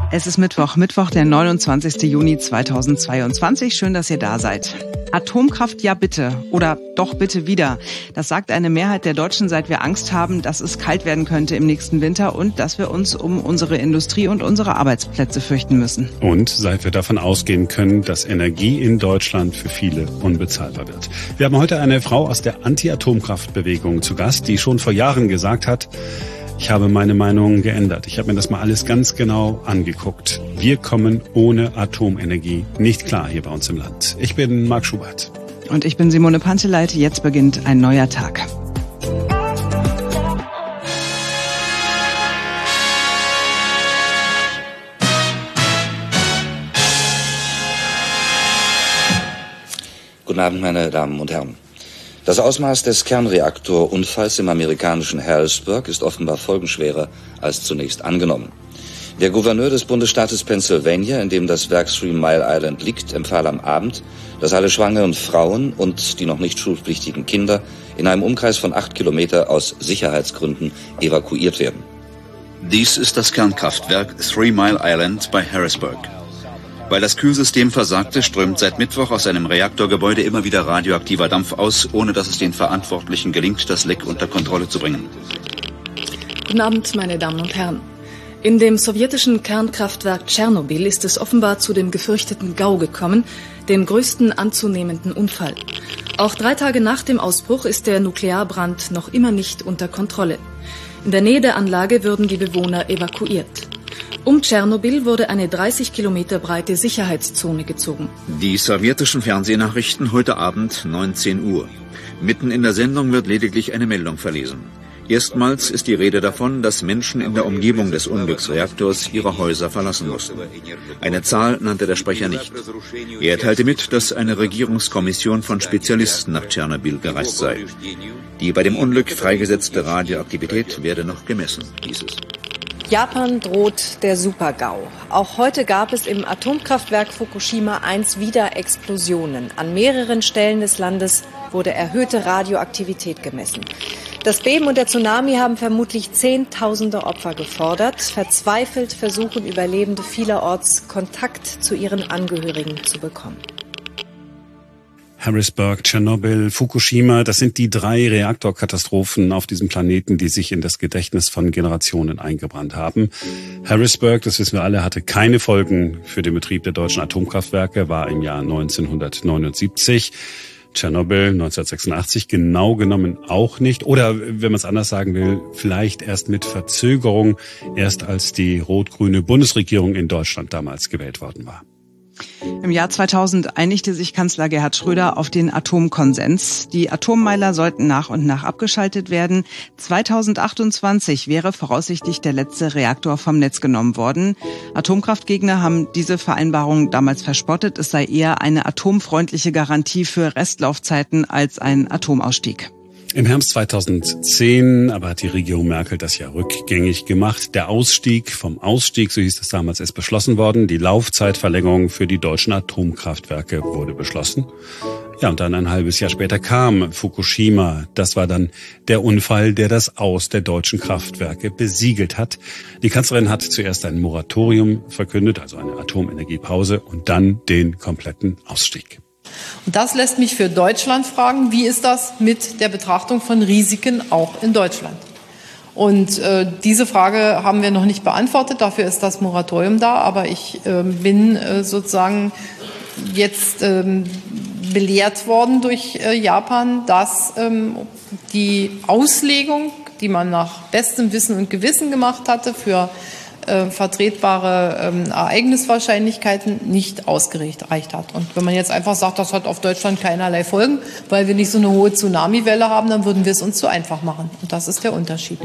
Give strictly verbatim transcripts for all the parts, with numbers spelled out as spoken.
Es ist Mittwoch, Mittwoch, der neunundzwanzigsten Juni zweitausendzweiundzwanzig. Schön, dass ihr da seid. Atomkraft ja bitte oder doch bitte wieder. Das sagt eine Mehrheit der Deutschen, seit wir Angst haben, dass es kalt werden könnte im nächsten Winter und dass wir uns um unsere Industrie und unsere Arbeitsplätze fürchten müssen. Und seit wir davon ausgehen können, dass Energie in Deutschland für viele unbezahlbar wird. Wir haben heute eine Frau aus der Anti-Atomkraft-Bewegung zu Gast, die schon vor Jahren gesagt hat, ich habe meine Meinung geändert. Ich habe mir das mal alles ganz genau angeguckt. Wir kommen ohne Atomenergie nicht klar hier bei uns im Land. Ich bin Marc Schubert. Und ich bin Simone Panteleit. Jetzt beginnt ein neuer Tag. Guten Abend, meine Damen und Herren. Das Ausmaß des Kernreaktorunfalls im amerikanischen Harrisburg ist offenbar folgenschwerer als zunächst angenommen. Der Gouverneur des Bundesstaates Pennsylvania, in dem das Werk Three Mile Island liegt, empfahl am Abend, dass alle schwangeren Frauen und die noch nicht schulpflichtigen Kinder in einem Umkreis von acht Kilometer aus Sicherheitsgründen evakuiert werden. Dies ist das Kernkraftwerk Three Mile Island bei Harrisburg. Weil das Kühlsystem versagte, strömt seit Mittwoch aus einem Reaktorgebäude immer wieder radioaktiver Dampf aus, ohne dass es den Verantwortlichen gelingt, das Leck unter Kontrolle zu bringen. Guten Abend, meine Damen und Herren. In dem sowjetischen Kernkraftwerk Tschernobyl ist es offenbar zu dem gefürchteten GAU gekommen, dem größten anzunehmenden Unfall. Auch drei Tage nach dem Ausbruch ist der Nuklearbrand noch immer nicht unter Kontrolle. In der Nähe der Anlage würden die Bewohner evakuiert. Um Tschernobyl wurde eine dreißig Kilometer breite Sicherheitszone gezogen. Die sowjetischen Fernsehnachrichten heute Abend neunzehn Uhr. Mitten in der Sendung wird lediglich eine Meldung verlesen. Erstmals ist die Rede davon, dass Menschen in der Umgebung des Unglücksreaktors ihre Häuser verlassen mussten. Eine Zahl nannte der Sprecher nicht. Er teilte mit, dass eine Regierungskommission von Spezialisten nach Tschernobyl gereist sei. Die bei dem Unglück freigesetzte Radioaktivität werde noch gemessen, hieß es. Japan droht der Super-GAU. Auch heute gab es im Atomkraftwerk Fukushima eins wieder Explosionen. An mehreren Stellen des Landes wurde erhöhte Radioaktivität gemessen. Das Beben und der Tsunami haben vermutlich Zehntausende Opfer gefordert. Verzweifelt versuchen Überlebende vielerorts Kontakt zu ihren Angehörigen zu bekommen. Harrisburg, Tschernobyl, Fukushima, das sind die drei Reaktorkatastrophen auf diesem Planeten, die sich in das Gedächtnis von Generationen eingebrannt haben. Harrisburg, das wissen wir alle, hatte keine Folgen für den Betrieb der deutschen Atomkraftwerke, war im Jahr neunzehnhundertneunundsiebzig. Tschernobyl neunzehnhundertsechsundachtzig genau genommen auch nicht. Oder wenn man es anders sagen will, vielleicht erst mit Verzögerung, erst als die rot-grüne Bundesregierung in Deutschland damals gewählt worden war. Im Jahr zweitausend einigte sich Kanzler Gerhard Schröder auf den Atomkonsens. Die Atommeiler sollten nach und nach abgeschaltet werden. zweitausendachtundzwanzig wäre voraussichtlich der letzte Reaktor vom Netz genommen worden. Atomkraftgegner haben diese Vereinbarung damals verspottet. Es sei eher eine atomfreundliche Garantie für Restlaufzeiten als ein Atomausstieg. Im Herbst zweitausendzehn aber hat die Regierung Merkel das ja rückgängig gemacht. Der Ausstieg vom Ausstieg, so hieß es damals, ist beschlossen worden. Die Laufzeitverlängerung für die deutschen Atomkraftwerke wurde beschlossen. Ja, und dann ein halbes Jahr später kam Fukushima. Das war dann der Unfall, der das Aus der deutschen Kraftwerke besiegelt hat. Die Kanzlerin hat zuerst ein Moratorium verkündet, also eine Atomenergiepause, und dann den kompletten Ausstieg. Und das lässt mich für Deutschland fragen, wie ist das mit der Betrachtung von Risiken auch in Deutschland? Und äh, diese Frage haben wir noch nicht beantwortet, dafür ist das Moratorium da, aber ich äh, bin äh, sozusagen jetzt ähm, belehrt worden durch äh, Japan, dass ähm, die Auslegung, die man nach bestem Wissen und Gewissen gemacht hatte für Äh, vertretbare ähm, Ereigniswahrscheinlichkeiten nicht ausgereicht hat. Und wenn man jetzt einfach sagt, das hat auf Deutschland keinerlei Folgen, weil wir nicht so eine hohe Tsunamiwelle haben, dann würden wir es uns zu einfach machen. Und das ist der Unterschied.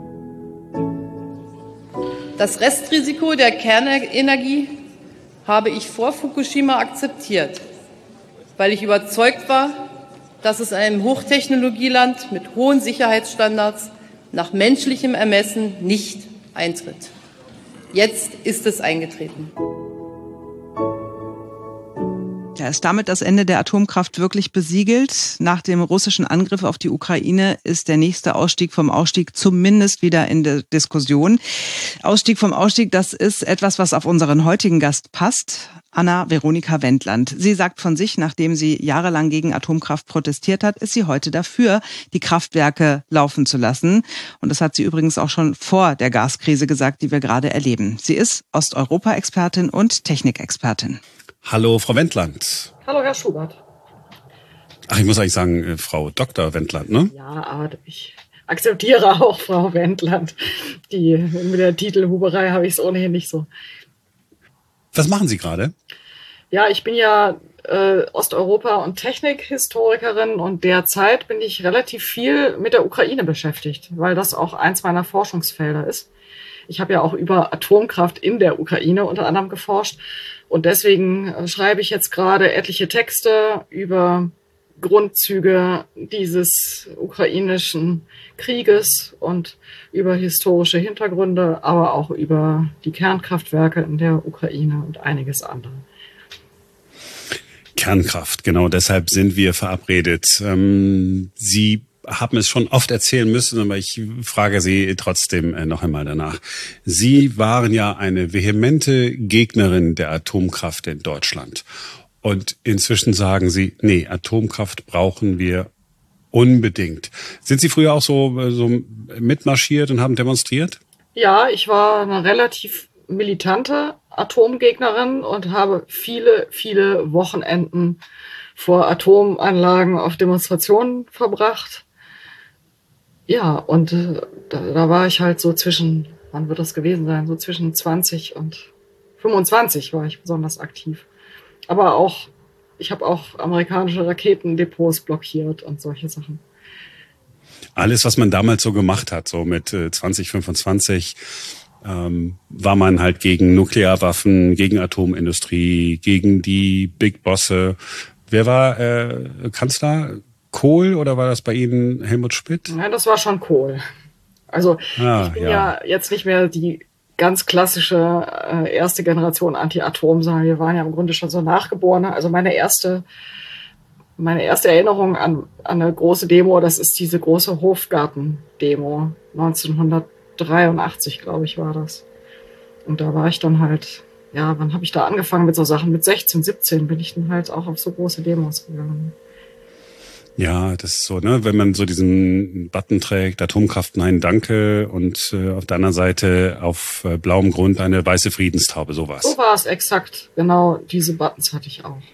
Das Restrisiko der Kernenergie habe ich vor Fukushima akzeptiert, weil ich überzeugt war, dass es in einem Hochtechnologieland mit hohen Sicherheitsstandards nach menschlichem Ermessen nicht eintritt. Jetzt ist es eingetreten. Da ist damit das Ende der Atomkraft wirklich besiegelt. Nach dem russischen Angriff auf die Ukraine ist der nächste Ausstieg vom Ausstieg zumindest wieder in der Diskussion. Ausstieg vom Ausstieg, das ist etwas, was auf unseren heutigen Gast passt. Anna-Veronika Wendland. Sie sagt von sich, nachdem sie jahrelang gegen Atomkraft protestiert hat, ist sie heute dafür, die Kraftwerke laufen zu lassen. Und das hat sie übrigens auch schon vor der Gaskrise gesagt, die wir gerade erleben. Sie ist Osteuropa-Expertin und Technikexpertin. Hallo, Frau Wendland. Hallo, Herr Schubert. Ach, ich muss eigentlich sagen, äh, Frau Doktor Wendland, ne? Ja, aber ich akzeptiere auch Frau Wendland. Die, mit der Titelhuberei habe ich es ohnehin nicht so. Was machen Sie gerade? Ja, ich bin ja äh, Osteuropa- und Technikhistorikerin und derzeit bin ich relativ viel mit der Ukraine beschäftigt, weil das auch eins meiner Forschungsfelder ist. Ich habe ja auch über Atomkraft in der Ukraine unter anderem geforscht. Und deswegen schreibe ich jetzt gerade etliche Texte über Grundzüge dieses ukrainischen Krieges und über historische Hintergründe, aber auch über die Kernkraftwerke in der Ukraine und einiges andere. Kernkraft, genau deshalb sind wir verabredet. Ähm, Sie haben es schon oft erzählen müssen, aber ich frage Sie trotzdem noch einmal danach. Sie waren ja eine vehemente Gegnerin der Atomkraft in Deutschland. Und inzwischen sagen Sie, nee, Atomkraft brauchen wir unbedingt. Sind Sie früher auch so, so mitmarschiert und haben demonstriert? Ja, ich war eine relativ militante Atomgegnerin und habe viele, viele Wochenenden vor Atomanlagen auf Demonstrationen verbracht. Ja, und äh, da, da war ich halt so zwischen, wann wird das gewesen sein, so zwischen zwanzig und fünfundzwanzig war ich besonders aktiv. Aber auch, ich habe auch amerikanische Raketendepots blockiert und solche Sachen. Alles, was man damals so gemacht hat, so mit äh, zwanzig, fünfundzwanzig, ähm, war man halt gegen Nuklearwaffen, gegen Atomindustrie, gegen die Big Bosse. Wer war äh, Kanzler? Kohl oder war das bei Ihnen Helmut Schmidt? Nein, das war schon Kohl. Also ah, ich bin ja. ja jetzt nicht mehr die ganz klassische äh, erste Generation Anti-Atom, sondern wir waren ja im Grunde schon so Nachgeborene. Also meine erste, meine erste Erinnerung an, an eine große Demo, das ist diese große Hofgarten-Demo. neunzehnhundertdreiundachtzig, glaube ich, war das. Und da war ich dann halt, ja, wann habe ich da angefangen mit so Sachen? Mit sechzehn, siebzehn bin ich dann halt auch auf so große Demos gegangen. Ja, das ist so, ne, wenn man so diesen Button trägt, Atomkraft, nein, danke, und äh, auf der anderen Seite auf äh, blauem Grund eine weiße Friedenstaube, sowas. So war es exakt, genau, diese Buttons hatte ich auch.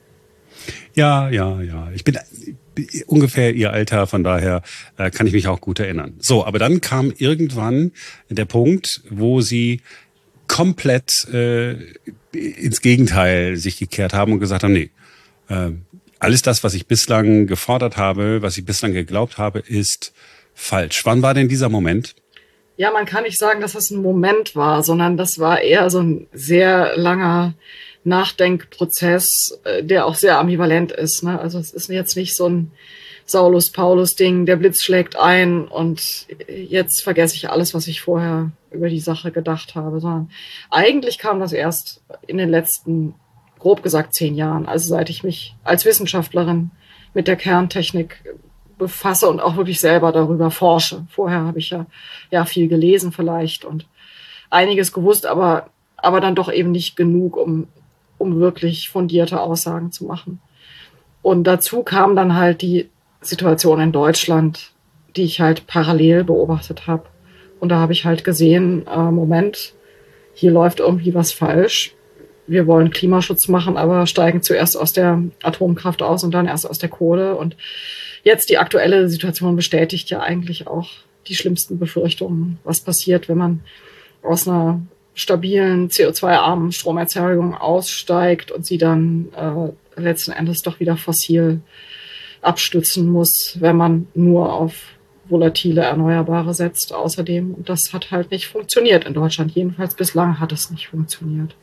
Ja, ja, ja, ich bin äh, ungefähr Ihr Alter, von daher äh, kann ich mich auch gut erinnern. So, aber dann kam irgendwann der Punkt, wo Sie komplett äh, ins Gegenteil sich gekehrt haben und gesagt haben, nee, äh, alles das, was ich bislang gefordert habe, was ich bislang geglaubt habe, ist falsch. Wann war denn dieser Moment? Ja, man kann nicht sagen, dass das ein Moment war, sondern das war eher so ein sehr langer Nachdenkprozess, der auch sehr ambivalent ist. Ne? Also es ist jetzt nicht so ein Saulus-Paulus-Ding, der Blitz schlägt ein und jetzt vergesse ich alles, was ich vorher über die Sache gedacht habe, sondern eigentlich kam das erst in den letzten grob gesagt zehn Jahren, also seit ich mich als Wissenschaftlerin mit der Kerntechnik befasse und auch wirklich selber darüber forsche. Vorher habe ich ja, ja viel gelesen vielleicht und einiges gewusst, aber, aber dann doch eben nicht genug, um, um wirklich fundierte Aussagen zu machen. Und dazu kam dann halt die Situation in Deutschland, die ich halt parallel beobachtet habe. Und da habe ich halt gesehen, äh, Moment, hier läuft irgendwie was falsch. Wir wollen Klimaschutz machen, aber steigen zuerst aus der Atomkraft aus und dann erst aus der Kohle. Und jetzt die aktuelle Situation bestätigt ja eigentlich auch die schlimmsten Befürchtungen, was passiert, wenn man aus einer stabilen C O zwei armen Stromerzeugung aussteigt und sie dann äh, letzten Endes doch wieder fossil abstützen muss, wenn man nur auf volatile Erneuerbare setzt außerdem. Und das hat halt nicht funktioniert in Deutschland. Jedenfalls bislang hat es nicht funktioniert.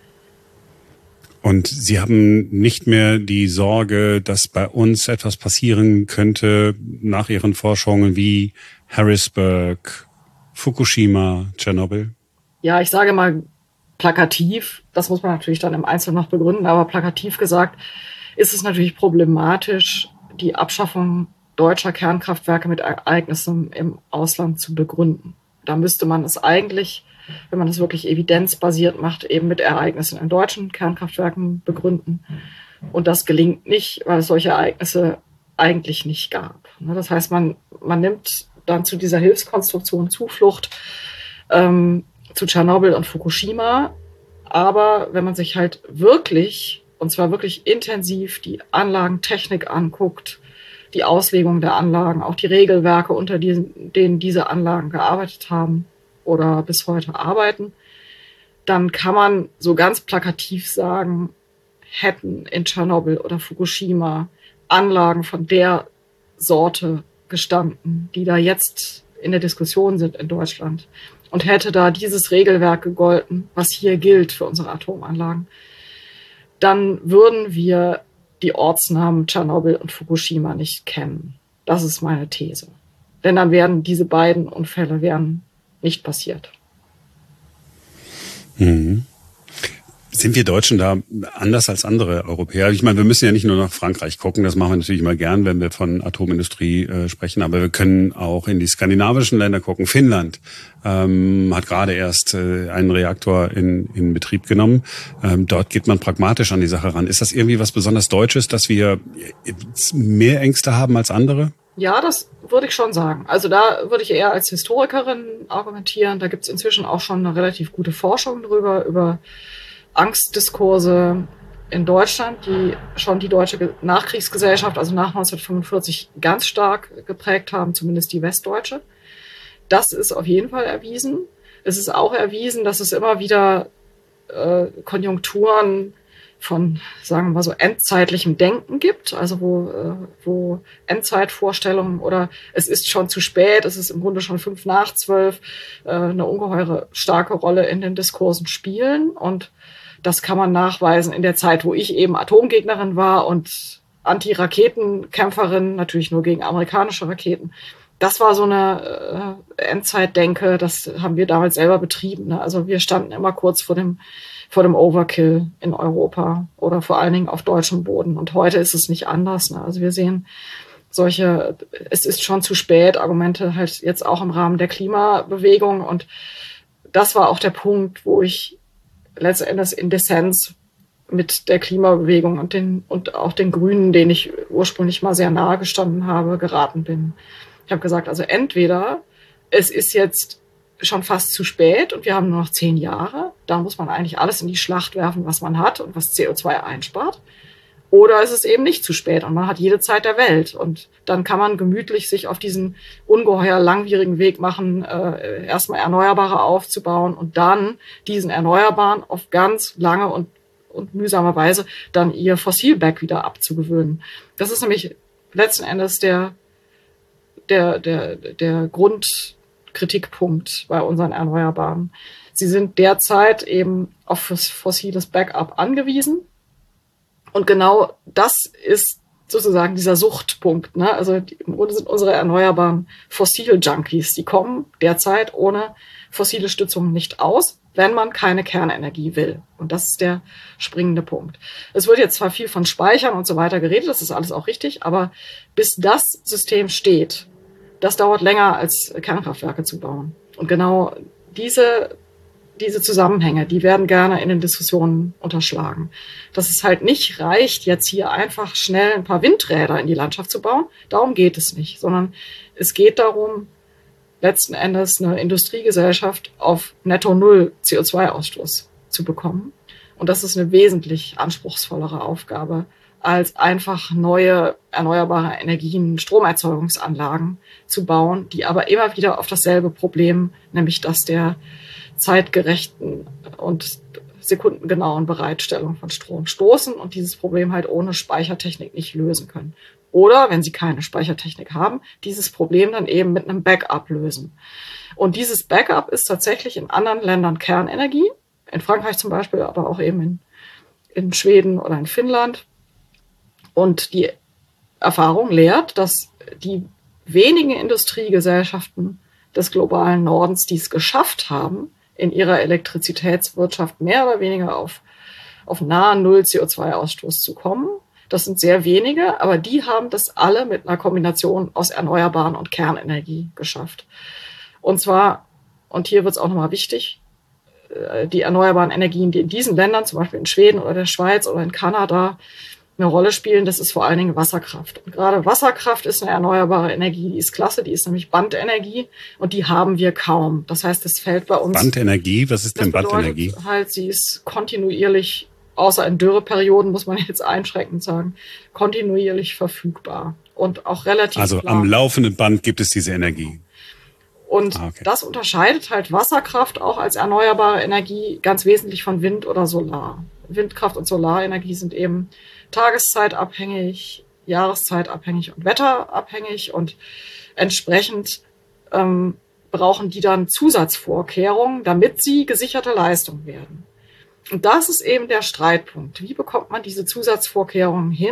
Und Sie haben nicht mehr die Sorge, dass bei uns etwas passieren könnte nach Ihren Forschungen wie Harrisburg, Fukushima, Tschernobyl? Ja, ich sage mal plakativ, das muss man natürlich dann im Einzelnen noch begründen, aber plakativ gesagt ist es natürlich problematisch, die Abschaffung deutscher Kernkraftwerke mit Ereignissen im Ausland zu begründen. Da müsste man es eigentlich, wenn man es wirklich evidenzbasiert macht, eben mit Ereignissen in deutschen Kernkraftwerken begründen. Und das gelingt nicht, weil es solche Ereignisse eigentlich nicht gab. Das heißt, man, man nimmt dann zu dieser Hilfskonstruktion Zuflucht ähm, zu Tschernobyl und Fukushima. Aber wenn man sich halt wirklich, und zwar wirklich intensiv, die Anlagentechnik anguckt, die Auslegung der Anlagen, auch die Regelwerke, unter diesen, denen diese Anlagen gearbeitet haben oder bis heute arbeiten, dann kann man so ganz plakativ sagen, hätten in Tschernobyl oder Fukushima Anlagen von der Sorte gestanden, die da jetzt in der Diskussion sind in Deutschland, und hätte da dieses Regelwerk gegolten, was hier gilt für unsere Atomanlagen, dann würden wir die Ortsnamen Tschernobyl und Fukushima nicht kennen. Das ist meine These. Denn dann wären diese beiden Unfälle wären nicht passiert. Mhm. Sind wir Deutschen da anders als andere Europäer? Ich meine, wir müssen ja nicht nur nach Frankreich gucken, das machen wir natürlich immer gern, wenn wir von Atomindustrie äh, sprechen, aber wir können auch in die skandinavischen Länder gucken. Finnland ähm, hat gerade erst äh, einen Reaktor in, in Betrieb genommen. Ähm, dort geht man pragmatisch an die Sache ran. Ist das irgendwie was besonders Deutsches, dass wir mehr Ängste haben als andere? Ja, das würde ich schon sagen. Also da würde ich eher als Historikerin argumentieren. Da gibt es inzwischen auch schon eine relativ gute Forschung drüber, über Angstdiskurse in Deutschland, die schon die deutsche Nachkriegsgesellschaft, also nach neunzehnhundertfünfundvierzig, ganz stark geprägt haben, zumindest die westdeutsche. Das ist auf jeden Fall erwiesen. Es ist auch erwiesen, dass es immer wieder äh, Konjunkturen von, sagen wir mal so, endzeitlichem Denken gibt, also wo, äh, wo Endzeitvorstellungen oder es ist schon zu spät, es ist im Grunde schon fünf nach zwölf, äh, eine ungeheure starke Rolle in den Diskursen spielen, und das kann man nachweisen in der Zeit, wo ich eben Atomgegnerin war und Anti-Raketenkämpferin, natürlich nur gegen amerikanische Raketen. Das war so eine äh, Endzeitdenke, das haben wir damals selber betrieben, ne? Also wir standen immer kurz vor dem vor dem Overkill in Europa oder vor allen Dingen auf deutschem Boden. Und heute ist es nicht anders, ne? Also wir sehen solche, es ist schon zu spät, Argumente halt jetzt auch im Rahmen der Klimabewegung. Und das war auch der Punkt, wo ich letztendlich in Dissens mit der Klimabewegung und den und auch den Grünen, denen ich ursprünglich mal sehr nahe gestanden habe, geraten bin. Ich habe gesagt, also entweder es ist jetzt schon fast zu spät und wir haben nur noch zehn Jahre, da muss man eigentlich alles in die Schlacht werfen, was man hat und was C O zwei einspart. Oder es ist eben nicht zu spät und man hat jede Zeit der Welt. Und dann kann man gemütlich sich auf diesen ungeheuer langwierigen Weg machen, äh, erstmal Erneuerbare aufzubauen und dann diesen Erneuerbaren auf ganz lange und, und mühsame Weise dann ihr Fossilback wieder abzugewöhnen. Das ist nämlich letzten Endes der, der, der, der Grundkritikpunkt bei unseren Erneuerbaren. Sie sind derzeit eben auf fossiles Backup angewiesen. Und genau das ist sozusagen dieser Suchtpunkt, ne? Also die, im Grunde sind unsere Erneuerbaren Fossil-Junkies. Die kommen derzeit ohne fossile Stützung nicht aus, wenn man keine Kernenergie will. Und das ist der springende Punkt. Es wird jetzt zwar viel von Speichern und so weiter geredet, das ist alles auch richtig, aber bis das System steht, das dauert länger als Kernkraftwerke zu bauen. Und genau diese Diese Zusammenhänge, die werden gerne in den Diskussionen unterschlagen. Dass es halt nicht reicht, jetzt hier einfach schnell ein paar Windräder in die Landschaft zu bauen. Darum geht es nicht, sondern es geht darum, letzten Endes eine Industriegesellschaft auf netto null C O zwei Ausstoß zu bekommen. Und das ist eine wesentlich anspruchsvollere Aufgabe, als einfach neue erneuerbare Energien, Stromerzeugungsanlagen zu bauen, die aber immer wieder auf dasselbe Problem, nämlich das der zeitgerechten und sekundengenauen Bereitstellung von Strom stoßen und dieses Problem halt ohne Speichertechnik nicht lösen können. Oder, wenn sie keine Speichertechnik haben, dieses Problem dann eben mit einem Backup lösen. Und dieses Backup ist tatsächlich in anderen Ländern Kernenergie, in Frankreich zum Beispiel, aber auch eben in, in Schweden oder in Finnland. Und die Erfahrung lehrt, dass die wenigen Industriegesellschaften des globalen Nordens, die es geschafft haben, in ihrer Elektrizitätswirtschaft mehr oder weniger auf, auf nahen Null C O zwei Ausstoß zu kommen. Das sind sehr wenige, aber die haben das alle mit einer Kombination aus Erneuerbaren und Kernenergie geschafft. Und zwar, und hier wird es auch nochmal wichtig, die erneuerbaren Energien, die in diesen Ländern, zum Beispiel in Schweden oder der Schweiz oder in Kanada, eine Rolle spielen, das ist vor allen Dingen Wasserkraft. Und gerade Wasserkraft ist eine erneuerbare Energie, die ist klasse, die ist nämlich Bandenergie und die haben wir kaum. Das heißt, es fällt bei uns... Bandenergie? Was ist denn Bandenergie? Halt, sie ist kontinuierlich, außer in Dürreperioden, muss man jetzt einschränkend sagen, kontinuierlich verfügbar und auch relativ Also klar. Am laufenden Band gibt es diese Energie. Und ah, okay. Das unterscheidet halt Wasserkraft auch als erneuerbare Energie ganz wesentlich von Wind oder Solar. Windkraft und Solarenergie sind eben tageszeitabhängig, jahreszeitabhängig und wetterabhängig und entsprechend ähm, brauchen die dann Zusatzvorkehrungen, damit sie gesicherte Leistung werden. Und das ist eben der Streitpunkt. Wie bekommt man diese Zusatzvorkehrungen hin?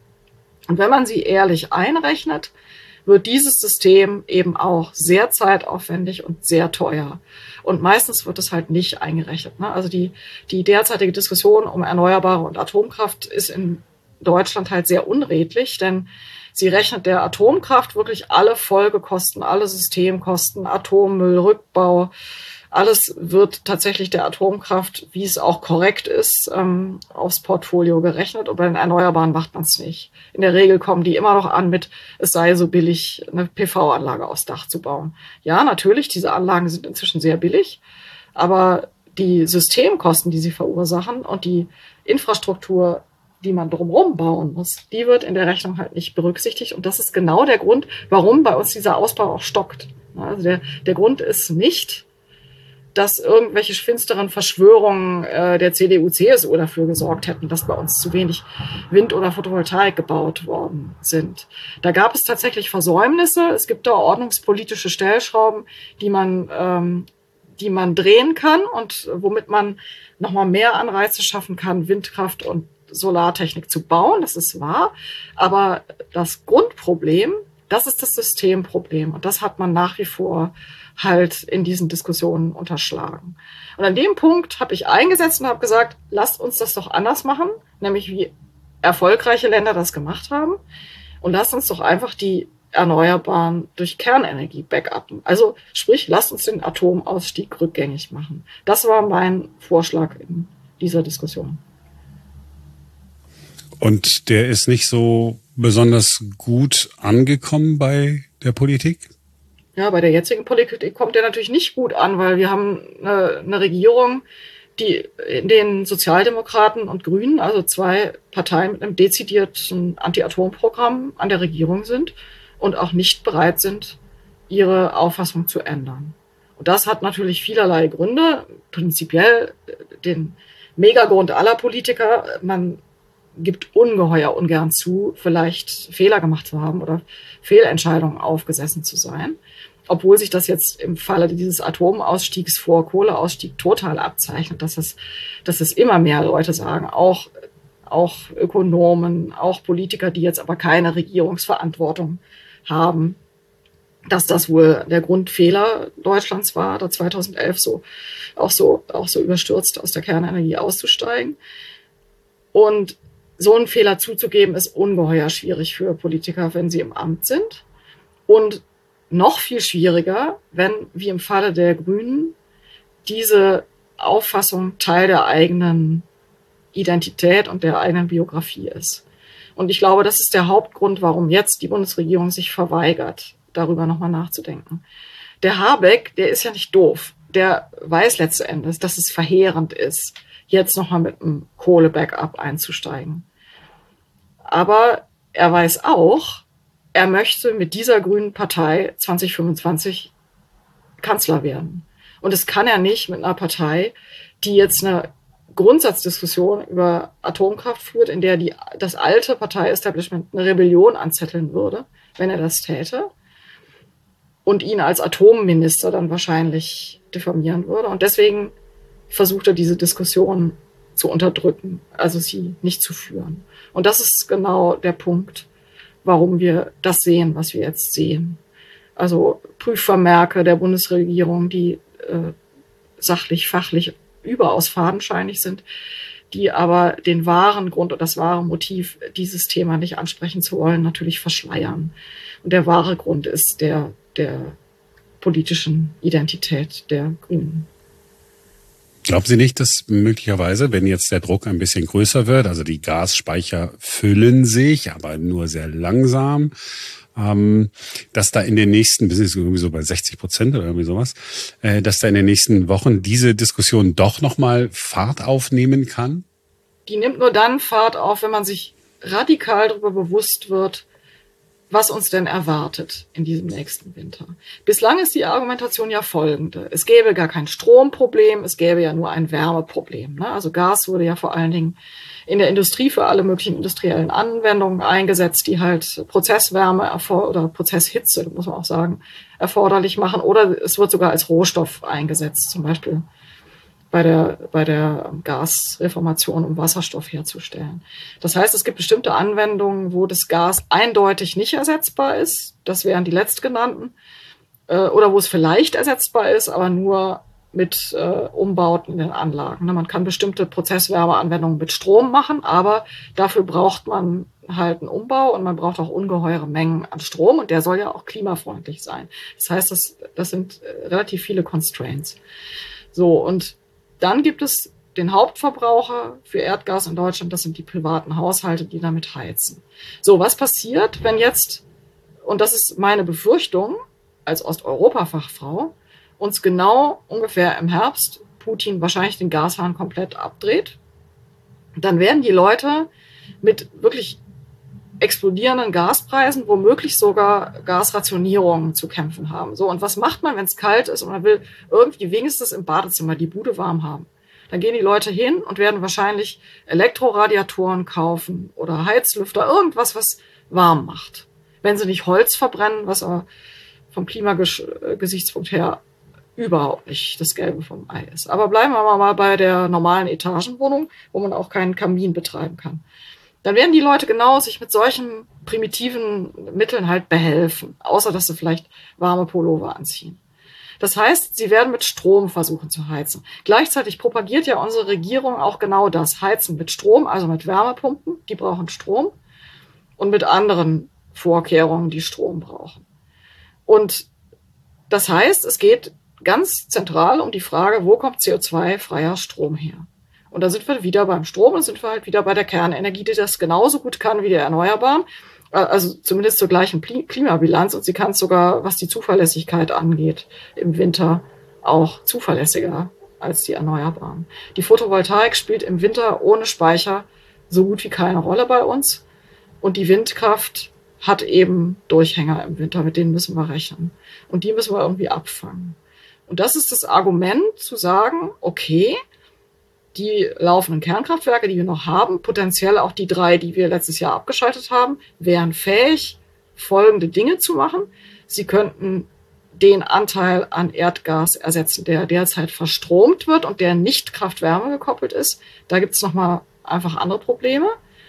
Und wenn man sie ehrlich einrechnet, wird dieses System eben auch sehr zeitaufwendig und sehr teuer. Und meistens wird es halt nicht eingerechnet. Ne? Also die, die derzeitige Diskussion um Erneuerbare und Atomkraft ist in Deutschland halt sehr unredlich, denn sie rechnet der Atomkraft wirklich alle Folgekosten, alle Systemkosten, Atommüll, Rückbau, alles wird tatsächlich der Atomkraft, wie es auch korrekt ist, ähm, aufs Portfolio gerechnet. Und bei den Erneuerbaren macht man es nicht. In der Regel kommen die immer noch an mit, es sei so billig, eine P V-Anlage aufs Dach zu bauen. Ja, natürlich, diese Anlagen sind inzwischen sehr billig, aber die Systemkosten, die sie verursachen und die Infrastruktur, die man drumherum bauen muss, die wird in der Rechnung halt nicht berücksichtigt. Und das ist genau der Grund, warum bei uns dieser Ausbau auch stockt. Also der, der Grund ist nicht, dass irgendwelche finsteren Verschwörungen äh, der C D U, C S U dafür gesorgt hätten, dass bei uns zu wenig Wind- oder Photovoltaik gebaut worden sind. Da gab es tatsächlich Versäumnisse. Es gibt da ordnungspolitische Stellschrauben, die man, ähm, die man drehen kann und womit man nochmal mehr Anreize schaffen kann, Windkraft und Solartechnik zu bauen. Das ist wahr. Aber das Grundproblem, das ist das Systemproblem. Und das hat man nach wie vor halt in diesen Diskussionen unterschlagen. Und an dem Punkt habe ich eingesetzt und habe gesagt, lasst uns das doch anders machen, nämlich wie erfolgreiche Länder das gemacht haben. Und lasst uns doch einfach die Erneuerbaren durch Kernenergie backuppen. Also sprich, lasst uns den Atomausstieg rückgängig machen. Das war mein Vorschlag in dieser Diskussion. Und der ist nicht so besonders gut angekommen bei der Politik? Ja, bei der jetzigen Politik kommt der natürlich nicht gut an, weil wir haben eine, eine Regierung, die in den Sozialdemokraten und Grünen, also zwei Parteien mit einem dezidierten Anti-Atom-Programm an der Regierung sind und auch nicht bereit sind, ihre Auffassung zu ändern. Und das hat natürlich vielerlei Gründe. Prinzipiell den Megagrund aller Politiker, man gibt ungeheuer ungern zu, vielleicht Fehler gemacht zu haben oder Fehlentscheidungen aufgesessen zu sein. Obwohl sich das jetzt im Falle dieses Atomausstiegs vor Kohleausstieg total abzeichnet, dass es, dass es immer mehr Leute sagen, auch, auch Ökonomen, auch Politiker, die jetzt aber keine Regierungsverantwortung haben, dass das wohl der Grundfehler Deutschlands war, da zweitausendelf so, auch so, auch so überstürzt aus der Kernenergie auszusteigen. Und so einen Fehler zuzugeben, ist ungeheuer schwierig für Politiker, wenn sie im Amt sind. Und noch viel schwieriger, wenn, wie im Falle der Grünen, diese Auffassung Teil der eigenen Identität und der eigenen Biografie ist. Und ich glaube, das ist der Hauptgrund, warum jetzt die Bundesregierung sich verweigert, darüber nochmal nachzudenken. Der Habeck, der ist ja nicht doof. Der weiß letzten Endes, dass es verheerend ist, jetzt nochmal mit einem Kohle-Backup einzusteigen. Aber er weiß auch, er möchte mit dieser grünen Partei zwanzig fünfundzwanzig Kanzler werden. Und das kann er nicht mit einer Partei, die jetzt eine Grundsatzdiskussion über Atomkraft führt, in der die, das alte Partei-Establishment eine Rebellion anzetteln würde, wenn er das täte, und ihn als Atomminister dann wahrscheinlich diffamieren würde. Und deswegen versucht er, diese Diskussion zu unterdrücken, also sie nicht zu führen. Und das ist genau der Punkt, warum wir das sehen, was wir jetzt sehen. Also Prüfvermerke der Bundesregierung, die äh, sachlich, fachlich überaus fadenscheinig sind, die aber den wahren Grund und das wahre Motiv, dieses Thema nicht ansprechen zu wollen, natürlich verschleiern. Und der wahre Grund ist der, der politischen Identität der Grünen. Glauben Sie nicht, dass möglicherweise, wenn jetzt der Druck ein bisschen größer wird, also die Gasspeicher füllen sich, aber nur sehr langsam, ähm, dass da in den nächsten, wir sind irgendwie so bei sechzig Prozent oder irgendwie sowas, äh, dass da in den nächsten Wochen diese Diskussion doch nochmal Fahrt aufnehmen kann? Die nimmt nur dann Fahrt auf, wenn man sich radikal darüber bewusst wird, was uns denn erwartet in diesem nächsten Winter. Bislang ist die Argumentation ja folgende. Es gäbe gar kein Stromproblem, es gäbe ja nur ein Wärmeproblem. Ne? Also Gas wurde ja vor allen Dingen in der Industrie für alle möglichen industriellen Anwendungen eingesetzt, die halt Prozesswärme oder Prozesshitze, muss man auch sagen, erforderlich machen. Oder es wird sogar als Rohstoff eingesetzt, zum Beispiel bei der, bei der Gasreformation, um Wasserstoff herzustellen. Das heißt, es gibt bestimmte Anwendungen, wo das Gas eindeutig nicht ersetzbar ist. Das wären die letztgenannten. Äh, oder wo es vielleicht ersetzbar ist, aber nur mit äh, Umbauten in den Anlagen. Man kann bestimmte Prozesswärmeanwendungen mit Strom machen, aber dafür braucht man halt einen Umbau und man braucht auch ungeheure Mengen an Strom und der soll ja auch klimafreundlich sein. Das heißt, das, das sind relativ viele Constraints. So, und dann gibt es den Hauptverbraucher für Erdgas in Deutschland, das sind die privaten Haushalte, die damit heizen. So, was passiert, wenn jetzt, und das ist meine Befürchtung als Osteuropa-Fachfrau, uns genau ungefähr im Herbst Putin wahrscheinlich den Gashahn komplett abdreht, dann werden die Leute mit wirklich explodierenden Gaspreisen womöglich sogar Gasrationierungen zu kämpfen haben. So, und was macht man, wenn es kalt ist und man will irgendwie wenigstens im Badezimmer die Bude warm haben? Dann gehen die Leute hin und werden wahrscheinlich Elektroradiatoren kaufen oder Heizlüfter, irgendwas, was warm macht. Wenn sie nicht Holz verbrennen, was aber vom Klimagesichtspunkt her überhaupt nicht das Gelbe vom Ei ist. Aber bleiben wir mal bei der normalen Etagenwohnung, wo man auch keinen Kamin betreiben kann. Dann werden die Leute genau sich mit solchen primitiven Mitteln halt behelfen, außer dass sie vielleicht warme Pullover anziehen. Das heißt, sie werden mit Strom versuchen zu heizen. Gleichzeitig propagiert ja unsere Regierung auch genau das, Heizen mit Strom, also mit Wärmepumpen, die brauchen Strom, und mit anderen Vorkehrungen, die Strom brauchen. Und das heißt, es geht ganz zentral um die Frage, wo kommt C O zwei freier Strom her? Und da sind wir wieder beim Strom und sind wir halt wieder bei der Kernenergie, die das genauso gut kann wie der Erneuerbaren. Also zumindest zur gleichen Klimabilanz. Und sie kann es sogar, was die Zuverlässigkeit angeht, im Winter auch zuverlässiger als die Erneuerbaren. Die Photovoltaik spielt im Winter ohne Speicher so gut wie keine Rolle bei uns. Und die Windkraft hat eben Durchhänger im Winter, mit denen müssen wir rechnen. Und die müssen wir irgendwie abfangen. Und das ist das Argument zu sagen, okay, die laufenden Kernkraftwerke, die wir noch haben, potenziell auch die drei, die wir letztes Jahr abgeschaltet haben, wären fähig, folgende Dinge zu machen. Sie könnten den Anteil an Erdgas ersetzen, der derzeit verstromt wird und der nicht Kraft-Wärme gekoppelt ist. Da gibt es nochmal einfach andere Probleme.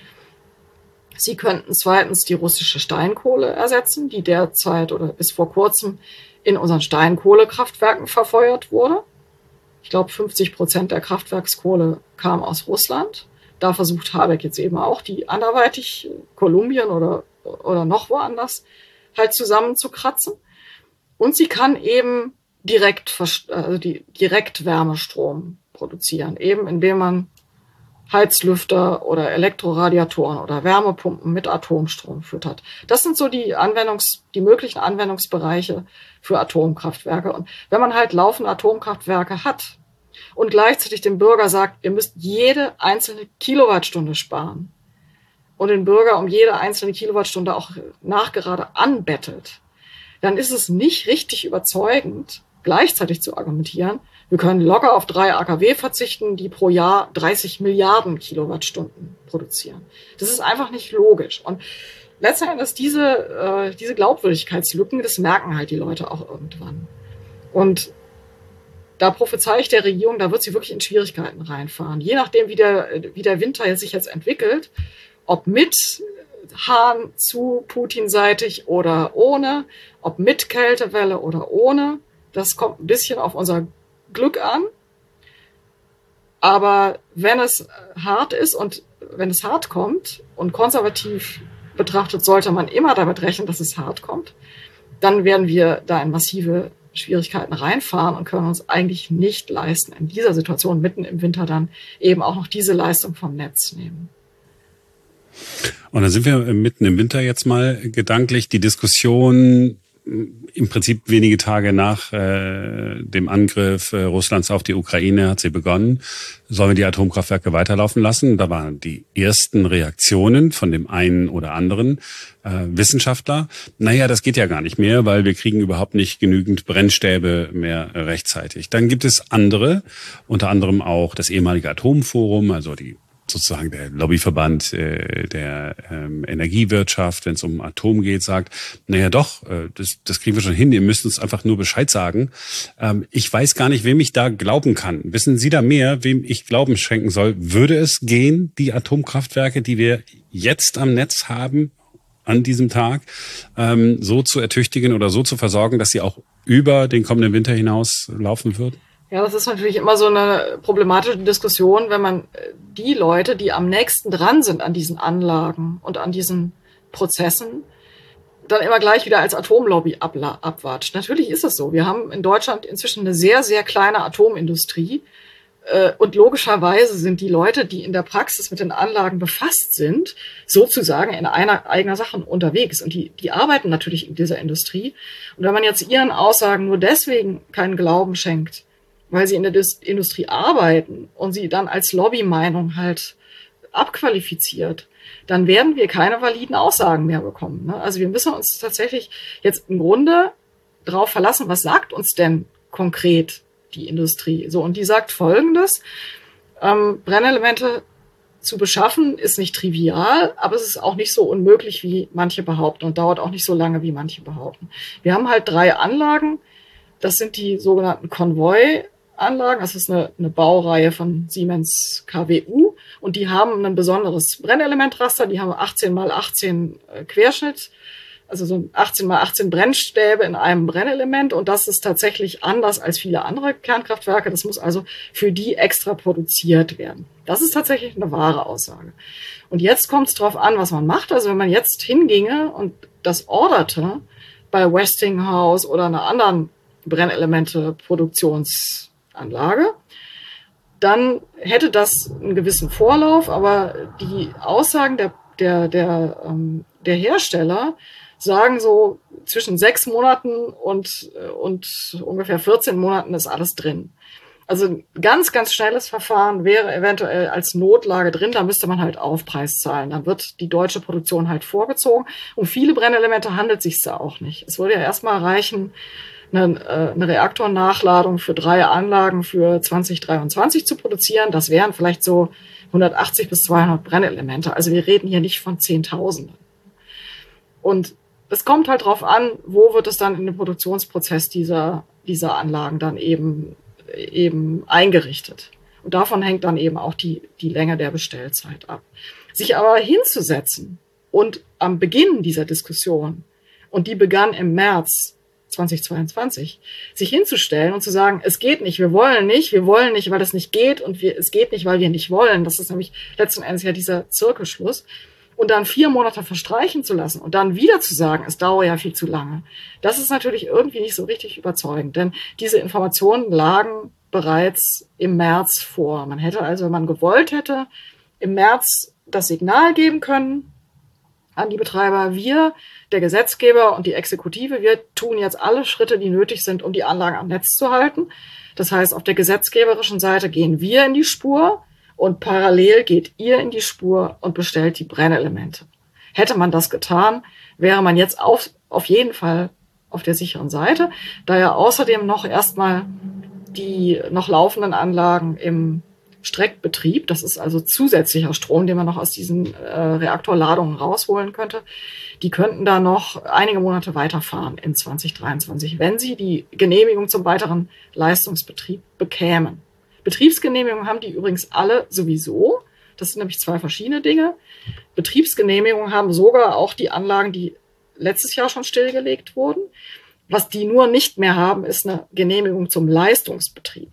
Sie könnten zweitens die russische Steinkohle ersetzen, die derzeit oder bis vor kurzem in unseren Steinkohlekraftwerken verfeuert wurde. Ich glaube, fünfzig Prozent der Kraftwerkskohle kam aus Russland. Da versucht Habeck jetzt eben auch, die anderweitig Kolumbien oder, oder noch woanders halt zusammenzukratzen. Und sie kann eben direkt, also die, direkt Wärmestrom produzieren, eben indem man Heizlüfter oder Elektroradiatoren oder Wärmepumpen mit Atomstrom füttert. Das sind so die Anwendungs, die möglichen Anwendungsbereiche für Atomkraftwerke. Und wenn man halt laufende Atomkraftwerke hat und gleichzeitig dem Bürger sagt, ihr müsst jede einzelne Kilowattstunde sparen und den Bürger um jede einzelne Kilowattstunde auch nachgerade anbettelt, dann ist es nicht richtig überzeugend, gleichzeitig zu argumentieren, wir können locker auf drei A K W verzichten, die pro Jahr dreißig Milliarden Kilowattstunden produzieren. Das ist einfach nicht logisch. Und letzten Endes diese, äh, diese Glaubwürdigkeitslücken, das merken halt die Leute auch irgendwann. Und da prophezei ich der Regierung, da wird sie wirklich in Schwierigkeiten reinfahren. Je nachdem, wie der, wie der Winter sich jetzt entwickelt, ob mit Hahn zu Putin-seitig oder ohne, ob mit Kältewelle oder ohne, das kommt ein bisschen auf unser Glück an, Aber wenn es hart ist und wenn es hart kommt und konservativ betrachtet, sollte man immer damit rechnen, dass es hart kommt, dann werden wir da in massive Schwierigkeiten reinfahren und können uns eigentlich nicht leisten, in dieser Situation mitten im Winter dann eben auch noch diese Leistung vom Netz nehmen. Und dann sind wir mitten im Winter jetzt mal gedanklich. Die Diskussion im Prinzip wenige Tage nach äh, dem Angriff äh, Russlands auf die Ukraine hat sie begonnen. Sollen wir die Atomkraftwerke weiterlaufen lassen? Da waren die ersten Reaktionen von dem einen oder anderen äh, Wissenschaftler. Naja, das geht ja gar nicht mehr, weil wir kriegen überhaupt nicht genügend Brennstäbe mehr rechtzeitig. Dann gibt es andere, unter anderem auch das ehemalige Atomforum, also die sozusagen der Lobbyverband äh, der ähm, Energiewirtschaft, wenn es um Atom geht, sagt, naja doch, äh, das, das kriegen wir schon hin, ihr müsst uns einfach nur Bescheid sagen. Ähm, ich weiß gar nicht, wem ich da glauben kann. Wissen Sie da mehr, wem ich Glauben schenken soll? Würde es gehen, die Atomkraftwerke, die wir jetzt am Netz haben, an diesem Tag, ähm, so zu ertüchtigen oder so zu versorgen, dass sie auch über den kommenden Winter hinaus laufen würden? Ja, das ist natürlich immer so eine problematische Diskussion, wenn man die Leute, die am nächsten dran sind an diesen Anlagen und an diesen Prozessen, dann immer gleich wieder als Atomlobby abwatscht. Natürlich ist es so. Wir haben in Deutschland inzwischen eine sehr, sehr kleine Atomindustrie. Und logischerweise sind die Leute, die in der Praxis mit den Anlagen befasst sind, sozusagen in einer eigener Sache unterwegs. Und die, die arbeiten natürlich in dieser Industrie. Und wenn man jetzt ihren Aussagen nur deswegen keinen Glauben schenkt, weil sie in der Industrie arbeiten und sie dann als Lobbymeinung halt abqualifiziert, dann werden wir keine validen Aussagen mehr bekommen. Also wir müssen uns tatsächlich jetzt im Grunde darauf verlassen, was sagt uns denn konkret die Industrie? So, und die sagt Folgendes: ähm, Brennelemente zu beschaffen ist nicht trivial, aber es ist auch nicht so unmöglich, wie manche behaupten, und dauert auch nicht so lange, wie manche behaupten. Wir haben halt drei Anlagen. Das sind die sogenannten Konvoi Anlagen. Das ist eine, eine Baureihe von Siemens K W U und die haben ein besonderes Brennelementraster. Die haben achtzehn mal achtzehn äh, Querschnitt, also so achtzehn mal achtzehn Brennstäbe in einem Brennelement, und das ist tatsächlich anders als viele andere Kernkraftwerke. Das muss also für die extra produziert werden. Das ist tatsächlich eine wahre Aussage. Und jetzt kommt es drauf an, was man macht. Also wenn man jetzt hinginge und das orderte bei Westinghouse oder einer anderen Brennelemente-Produktions Anlage, dann hätte das einen gewissen Vorlauf, aber die Aussagen der, der, der, ähm, der Hersteller sagen so, zwischen sechs Monaten und, und ungefähr vierzehn Monaten ist alles drin. Also ein ganz, ganz schnelles Verfahren wäre eventuell als Notlage drin, da müsste man halt Aufpreis zahlen. Dann wird die deutsche Produktion halt vorgezogen. Um viele Brennelemente handelt es sich da auch nicht. Es würde ja erstmal reichen, eine, eine Reaktornachladung für drei Anlagen für zwanzig dreiundzwanzig zu produzieren. Das wären vielleicht so hundertachtzig bis zweihundert Brennelemente. Also wir reden hier nicht von Zehntausenden. Und es kommt halt drauf an, wo wird es dann in den Produktionsprozess dieser, dieser Anlagen dann eben, eben eingerichtet. Und davon hängt dann eben auch die, die Länge der Bestellzeit ab. Sich aber hinzusetzen und am Beginn dieser Diskussion, und die begann im März zweitausendzweiundzwanzig, sich hinzustellen und zu sagen, es geht nicht, wir wollen nicht, wir wollen nicht, weil es nicht geht, und wir, es geht nicht, weil wir nicht wollen. Das ist nämlich letzten Endes ja dieser Zirkelschluss. Und dann vier Monate verstreichen zu lassen und dann wieder zu sagen, es dauert ja viel zu lange, das ist natürlich irgendwie nicht so richtig überzeugend. Denn diese Informationen lagen bereits im März vor. Man hätte also, wenn man gewollt hätte, im März das Signal geben können an die Betreiber: Wir, der Gesetzgeber und die Exekutive, wir tun jetzt alle Schritte, die nötig sind, um die Anlagen am Netz zu halten. Das heißt, auf der gesetzgeberischen Seite gehen wir in die Spur und parallel geht ihr in die Spur und bestellt die Brennelemente. Hätte man das getan, wäre man jetzt auf, auf jeden Fall auf der sicheren Seite, da ja außerdem noch erstmal die noch laufenden Anlagen im Streckbetrieb, das ist also zusätzlicher Strom, den man noch aus diesen äh, Reaktorladungen rausholen könnte, die könnten da noch einige Monate weiterfahren in zwanzig dreiundzwanzig, wenn sie die Genehmigung zum weiteren Leistungsbetrieb bekämen. Betriebsgenehmigungen haben die übrigens alle sowieso. Das sind nämlich zwei verschiedene Dinge. Betriebsgenehmigungen haben sogar auch die Anlagen, die letztes Jahr schon stillgelegt wurden. Was die nur nicht mehr haben, ist eine Genehmigung zum Leistungsbetrieb.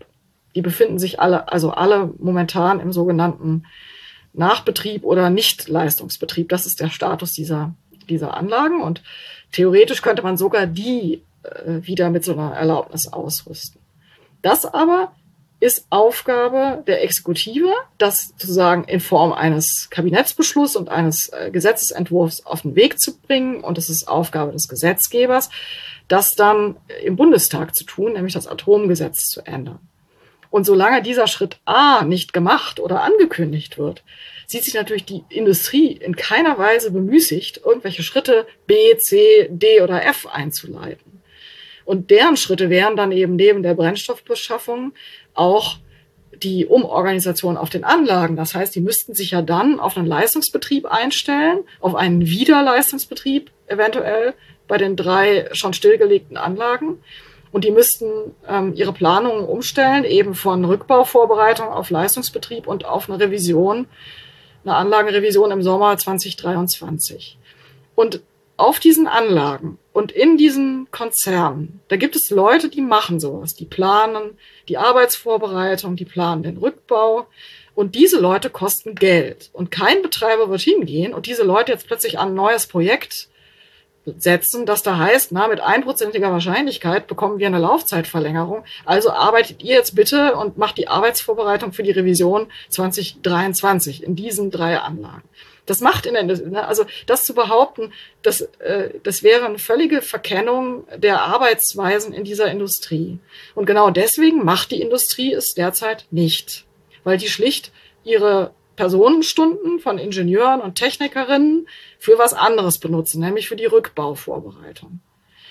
Die befinden sich alle, also alle momentan im sogenannten Nachbetrieb oder Nicht-Leistungsbetrieb. Das ist der Status dieser, dieser Anlagen. Und theoretisch könnte man sogar die äh, wieder mit so einer Erlaubnis ausrüsten. Das aber ist Aufgabe der Exekutive, das sozusagen in Form eines Kabinettsbeschlusses und eines äh, Gesetzesentwurfs auf den Weg zu bringen. Und es ist Aufgabe des Gesetzgebers, das dann im Bundestag zu tun, nämlich das Atomgesetz zu ändern. Und solange dieser Schritt A nicht gemacht oder angekündigt wird, sieht sich natürlich die Industrie in keiner Weise bemüßigt, irgendwelche Schritte B, C, D oder F einzuleiten. Und deren Schritte wären dann eben neben der Brennstoffbeschaffung auch die Umorganisation auf den Anlagen. Das heißt, die müssten sich ja dann auf einen Leistungsbetrieb einstellen, auf einen Wiederleistungsbetrieb eventuell bei den drei schon stillgelegten Anlagen. Und die müssten ähm, ihre Planungen umstellen, eben von Rückbauvorbereitung auf Leistungsbetrieb und auf eine Revision, eine Anlagenrevision im Sommer zwanzig dreiundzwanzig. Und auf diesen Anlagen und in diesen Konzernen, da gibt es Leute, die machen sowas, die planen die Arbeitsvorbereitung, die planen den Rückbau. Und diese Leute kosten Geld. Und kein Betreiber wird hingehen und diese Leute jetzt plötzlich an ein neues Projekt setzen, das da heißt, na, mit einprozentiger Wahrscheinlichkeit bekommen wir eine Laufzeitverlängerung. Also arbeitet ihr jetzt bitte und macht die Arbeitsvorbereitung für die Revision zwanzig dreiundzwanzig in diesen drei Anlagen. Das macht in der, also das zu behaupten, das, äh, das wäre eine völlige Verkennung der Arbeitsweisen in dieser Industrie. Und genau deswegen macht die Industrie es derzeit nicht, weil die schlicht ihre Personenstunden von Ingenieuren und Technikerinnen für was anderes benutzen, nämlich für die Rückbauvorbereitung.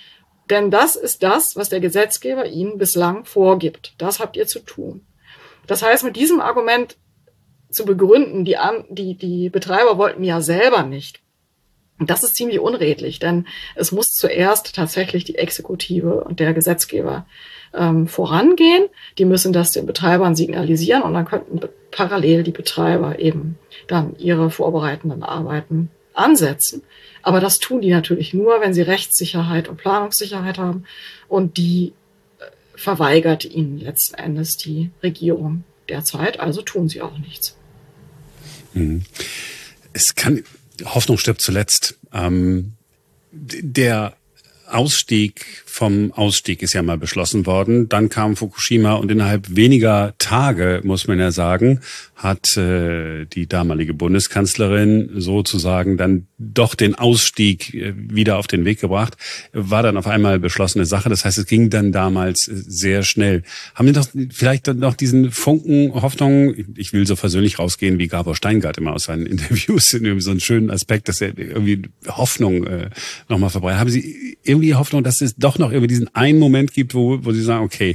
Denn das ist das, was der Gesetzgeber ihnen bislang vorgibt. Das habt ihr zu tun. Das heißt, mit diesem Argument zu begründen, die, die, die Betreiber wollten ja selber nicht. Und das ist ziemlich unredlich, denn es muss zuerst tatsächlich die Exekutive und der Gesetzgeber ähm, vorangehen. Die müssen das den Betreibern signalisieren und dann könnten parallel die Betreiber eben dann ihre vorbereitenden Arbeiten ansetzen. Aber das tun die natürlich nur, wenn sie Rechtssicherheit und Planungssicherheit haben. Und die äh, verweigert ihnen letzten Endes die Regierung derzeit. Also tun sie auch nichts. Es kann, Hoffnung stirbt zuletzt. Ähm, der Ausstieg vom Ausstieg ist ja mal beschlossen worden. Dann kam Fukushima und innerhalb weniger Tage, muss man ja sagen, hat äh, die damalige Bundeskanzlerin sozusagen dann doch den Ausstieg äh, wieder auf den Weg gebracht. War dann auf einmal beschlossene Sache. Das heißt, es ging dann damals äh, sehr schnell. Haben Sie doch vielleicht dann noch diesen Funken Hoffnung? Ich will so versöhnlich rausgehen wie Gabor Steingart immer aus seinen Interviews, in so einen schönen Aspekt, dass er irgendwie Hoffnung äh, nochmal verbreitet. Haben Sie irgendwie Hoffnung, dass es doch noch irgendwie diesen einen Moment gibt, wo, wo Sie sagen, okay,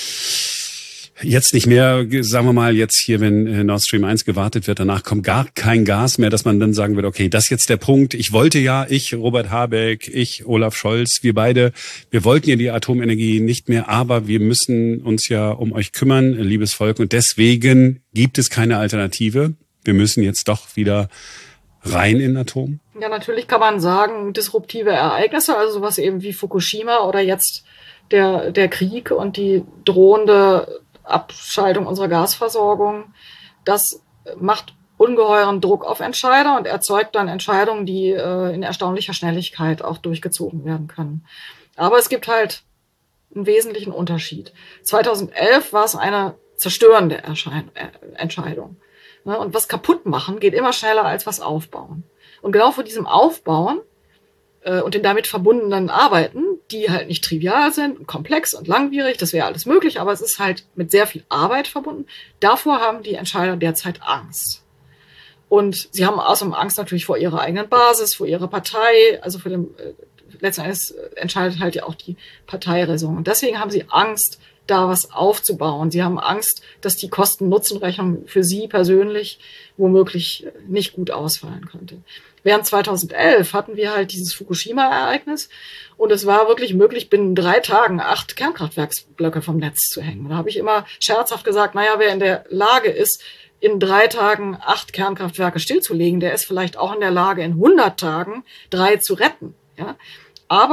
jetzt nicht mehr, sagen wir mal, jetzt hier, wenn Nord Stream eins gewartet wird, danach kommt gar kein Gas mehr, dass man dann sagen wird, okay, das ist jetzt der Punkt. Ich wollte ja, ich, Robert Habeck, ich, Olaf Scholz, wir beide, wir wollten ja die Atomenergie nicht mehr, aber wir müssen uns ja um euch kümmern, liebes Volk, und deswegen gibt es keine Alternative. Wir müssen jetzt doch wieder rein in Atom? Ja, natürlich kann man sagen, disruptive Ereignisse, also sowas eben wie Fukushima oder jetzt der, der Krieg und die drohende Abschaltung unserer Gasversorgung, das macht ungeheuren Druck auf Entscheider und erzeugt dann Entscheidungen, die äh, in erstaunlicher Schnelligkeit auch durchgezogen werden können. Aber es gibt halt einen wesentlichen Unterschied. zweitausendelf war es eine zerstörende Erschein- äh, Entscheidung. Ne? Und was kaputt machen geht immer schneller als was aufbauen. Und genau vor diesem Aufbauen äh, und den damit verbundenen Arbeiten, die halt nicht trivial sind, komplex und langwierig, das wäre alles möglich, aber es ist halt mit sehr viel Arbeit verbunden. Davor haben die Entscheider derzeit Angst. Und sie haben außerdem Angst natürlich vor ihrer eigenen Basis, vor ihrer Partei, also vor dem, äh, letzten Endes entscheidet halt ja auch die Parteiräson. Und deswegen haben sie Angst, da was aufzubauen. Sie haben Angst, dass die Kosten-Nutzen-Rechnung für sie persönlich womöglich nicht gut ausfallen könnte. Während zweitausendelf hatten wir halt dieses Fukushima-Ereignis und es war wirklich möglich, binnen drei Tagen acht Kernkraftwerksblöcke vom Netz zu hängen. Da habe ich immer scherzhaft gesagt, naja, wer in der Lage ist, in drei Tagen acht Kernkraftwerke stillzulegen, der ist vielleicht auch in der Lage, in hundert Tagen drei zu retten. Ja? Aber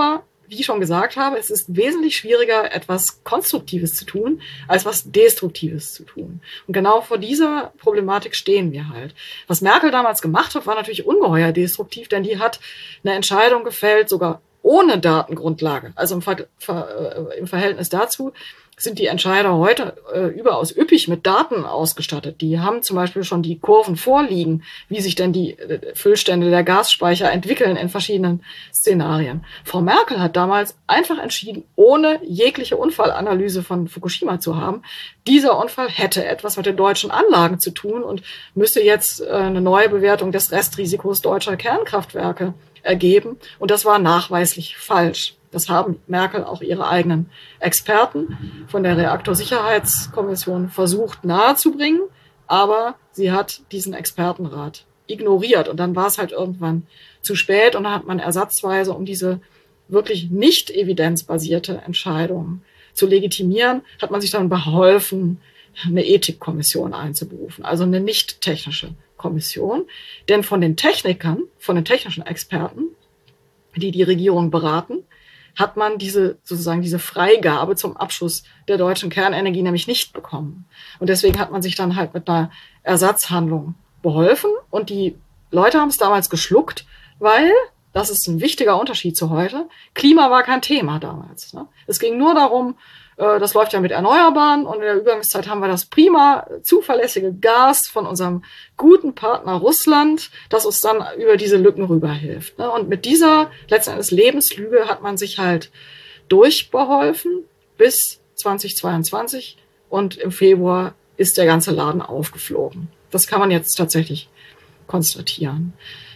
wie ich schon gesagt habe, es ist wesentlich schwieriger, etwas Konstruktives zu tun, als was Destruktives zu tun. Und genau vor dieser Problematik stehen wir halt. Was Merkel damals gemacht hat, war natürlich ungeheuer destruktiv, denn die hat eine Entscheidung gefällt, sogar ohne Datengrundlage. Also im, Ver- Ver- äh, im Verhältnis dazu sind die Entscheider heute äh, überaus üppig mit Daten ausgestattet. Die haben zum Beispiel schon die Kurven vorliegen, wie sich denn die äh, Füllstände der Gasspeicher entwickeln in verschiedenen Szenarien. Frau Merkel hat damals einfach entschieden, ohne jegliche Unfallanalyse von Fukushima zu haben, dieser Unfall hätte etwas mit den deutschen Anlagen zu tun und müsste jetzt äh, eine neue Bewertung des Restrisikos deutscher Kernkraftwerke ergeben. Und das war nachweislich falsch. Das haben Merkel auch ihre eigenen Experten von der Reaktorsicherheitskommission versucht nahezubringen, aber sie hat diesen Expertenrat ignoriert. Und dann war es halt irgendwann zu spät und dann hat man ersatzweise, um diese wirklich nicht evidenzbasierte Entscheidung zu legitimieren, hat man sich dann beholfen, eine Ethikkommission einzuberufen, also eine nicht technische Kommission. Denn von den Technikern, von den technischen Experten, die die Regierung beraten, hat man diese, sozusagen diese Freigabe zum Abschuss der deutschen Kernenergie nämlich nicht bekommen. Und deswegen hat man sich dann halt mit einer Ersatzhandlung beholfen. Und die Leute haben es damals geschluckt, weil, das ist ein wichtiger Unterschied zu heute, Klima war kein Thema damals. Ne? Es ging nur darum, äh, das läuft ja mit Erneuerbaren und in der Übergangszeit haben wir das prima zuverlässige Gas von unserem guten Partner Russland, das uns dann über diese Lücken rüberhilft. Ne? Und mit dieser letzten Endes Lebenslüge hat man sich halt durchbeholfen bis zweitausendzweiundzwanzig und im Februar ist der ganze Laden aufgeflogen. Das kann man jetzt tatsächlich konstatieren.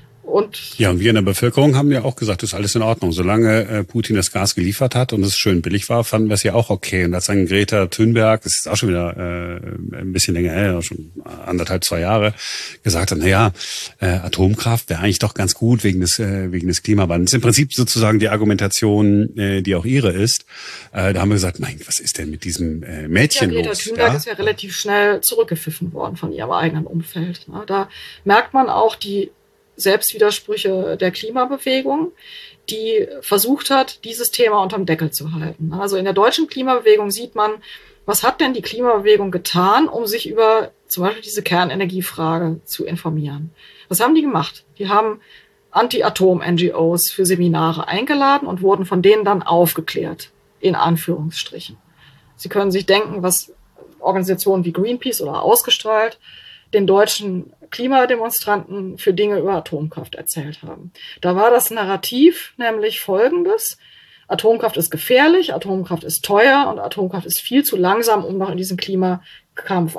Und ja, und wir in der Bevölkerung haben ja auch gesagt, das ist alles in Ordnung. Solange äh, Putin das Gas geliefert hat und es schön billig war, fanden wir es ja auch okay. Und als dann Greta Thunberg, das ist auch schon wieder äh, ein bisschen länger her, schon anderthalb, zwei Jahre, gesagt hat, na ja, äh, Atomkraft wäre eigentlich doch ganz gut wegen des äh, wegen des Klimawandels. Im Prinzip sozusagen die Argumentation, äh, die auch ihre ist. Äh, da haben wir gesagt, mein, was ist denn mit diesem äh, Mädchen ja, Greta los? Thunberg ja? ist ja relativ schnell zurückgepfiffen worden von ihrem eigenen Umfeld. Ne? Da merkt man auch die Selbstwidersprüche der Klimabewegung, die versucht hat, dieses Thema unterm Deckel zu halten. Also in der deutschen Klimabewegung sieht man, was hat denn die Klimabewegung getan, um sich über zum Beispiel diese Kernenergiefrage zu informieren. Was haben die gemacht? Die haben Anti-Atom-N G Os für Seminare eingeladen und wurden von denen dann aufgeklärt, in Anführungsstrichen. Sie können sich denken, was Organisationen wie Greenpeace oder Ausgestrahlt den deutschen Klimademonstranten für Dinge über Atomkraft erzählt haben. Da war das Narrativ nämlich folgendes: Atomkraft ist gefährlich, Atomkraft ist teuer und Atomkraft ist viel zu langsam, um noch in diesen Klimakampf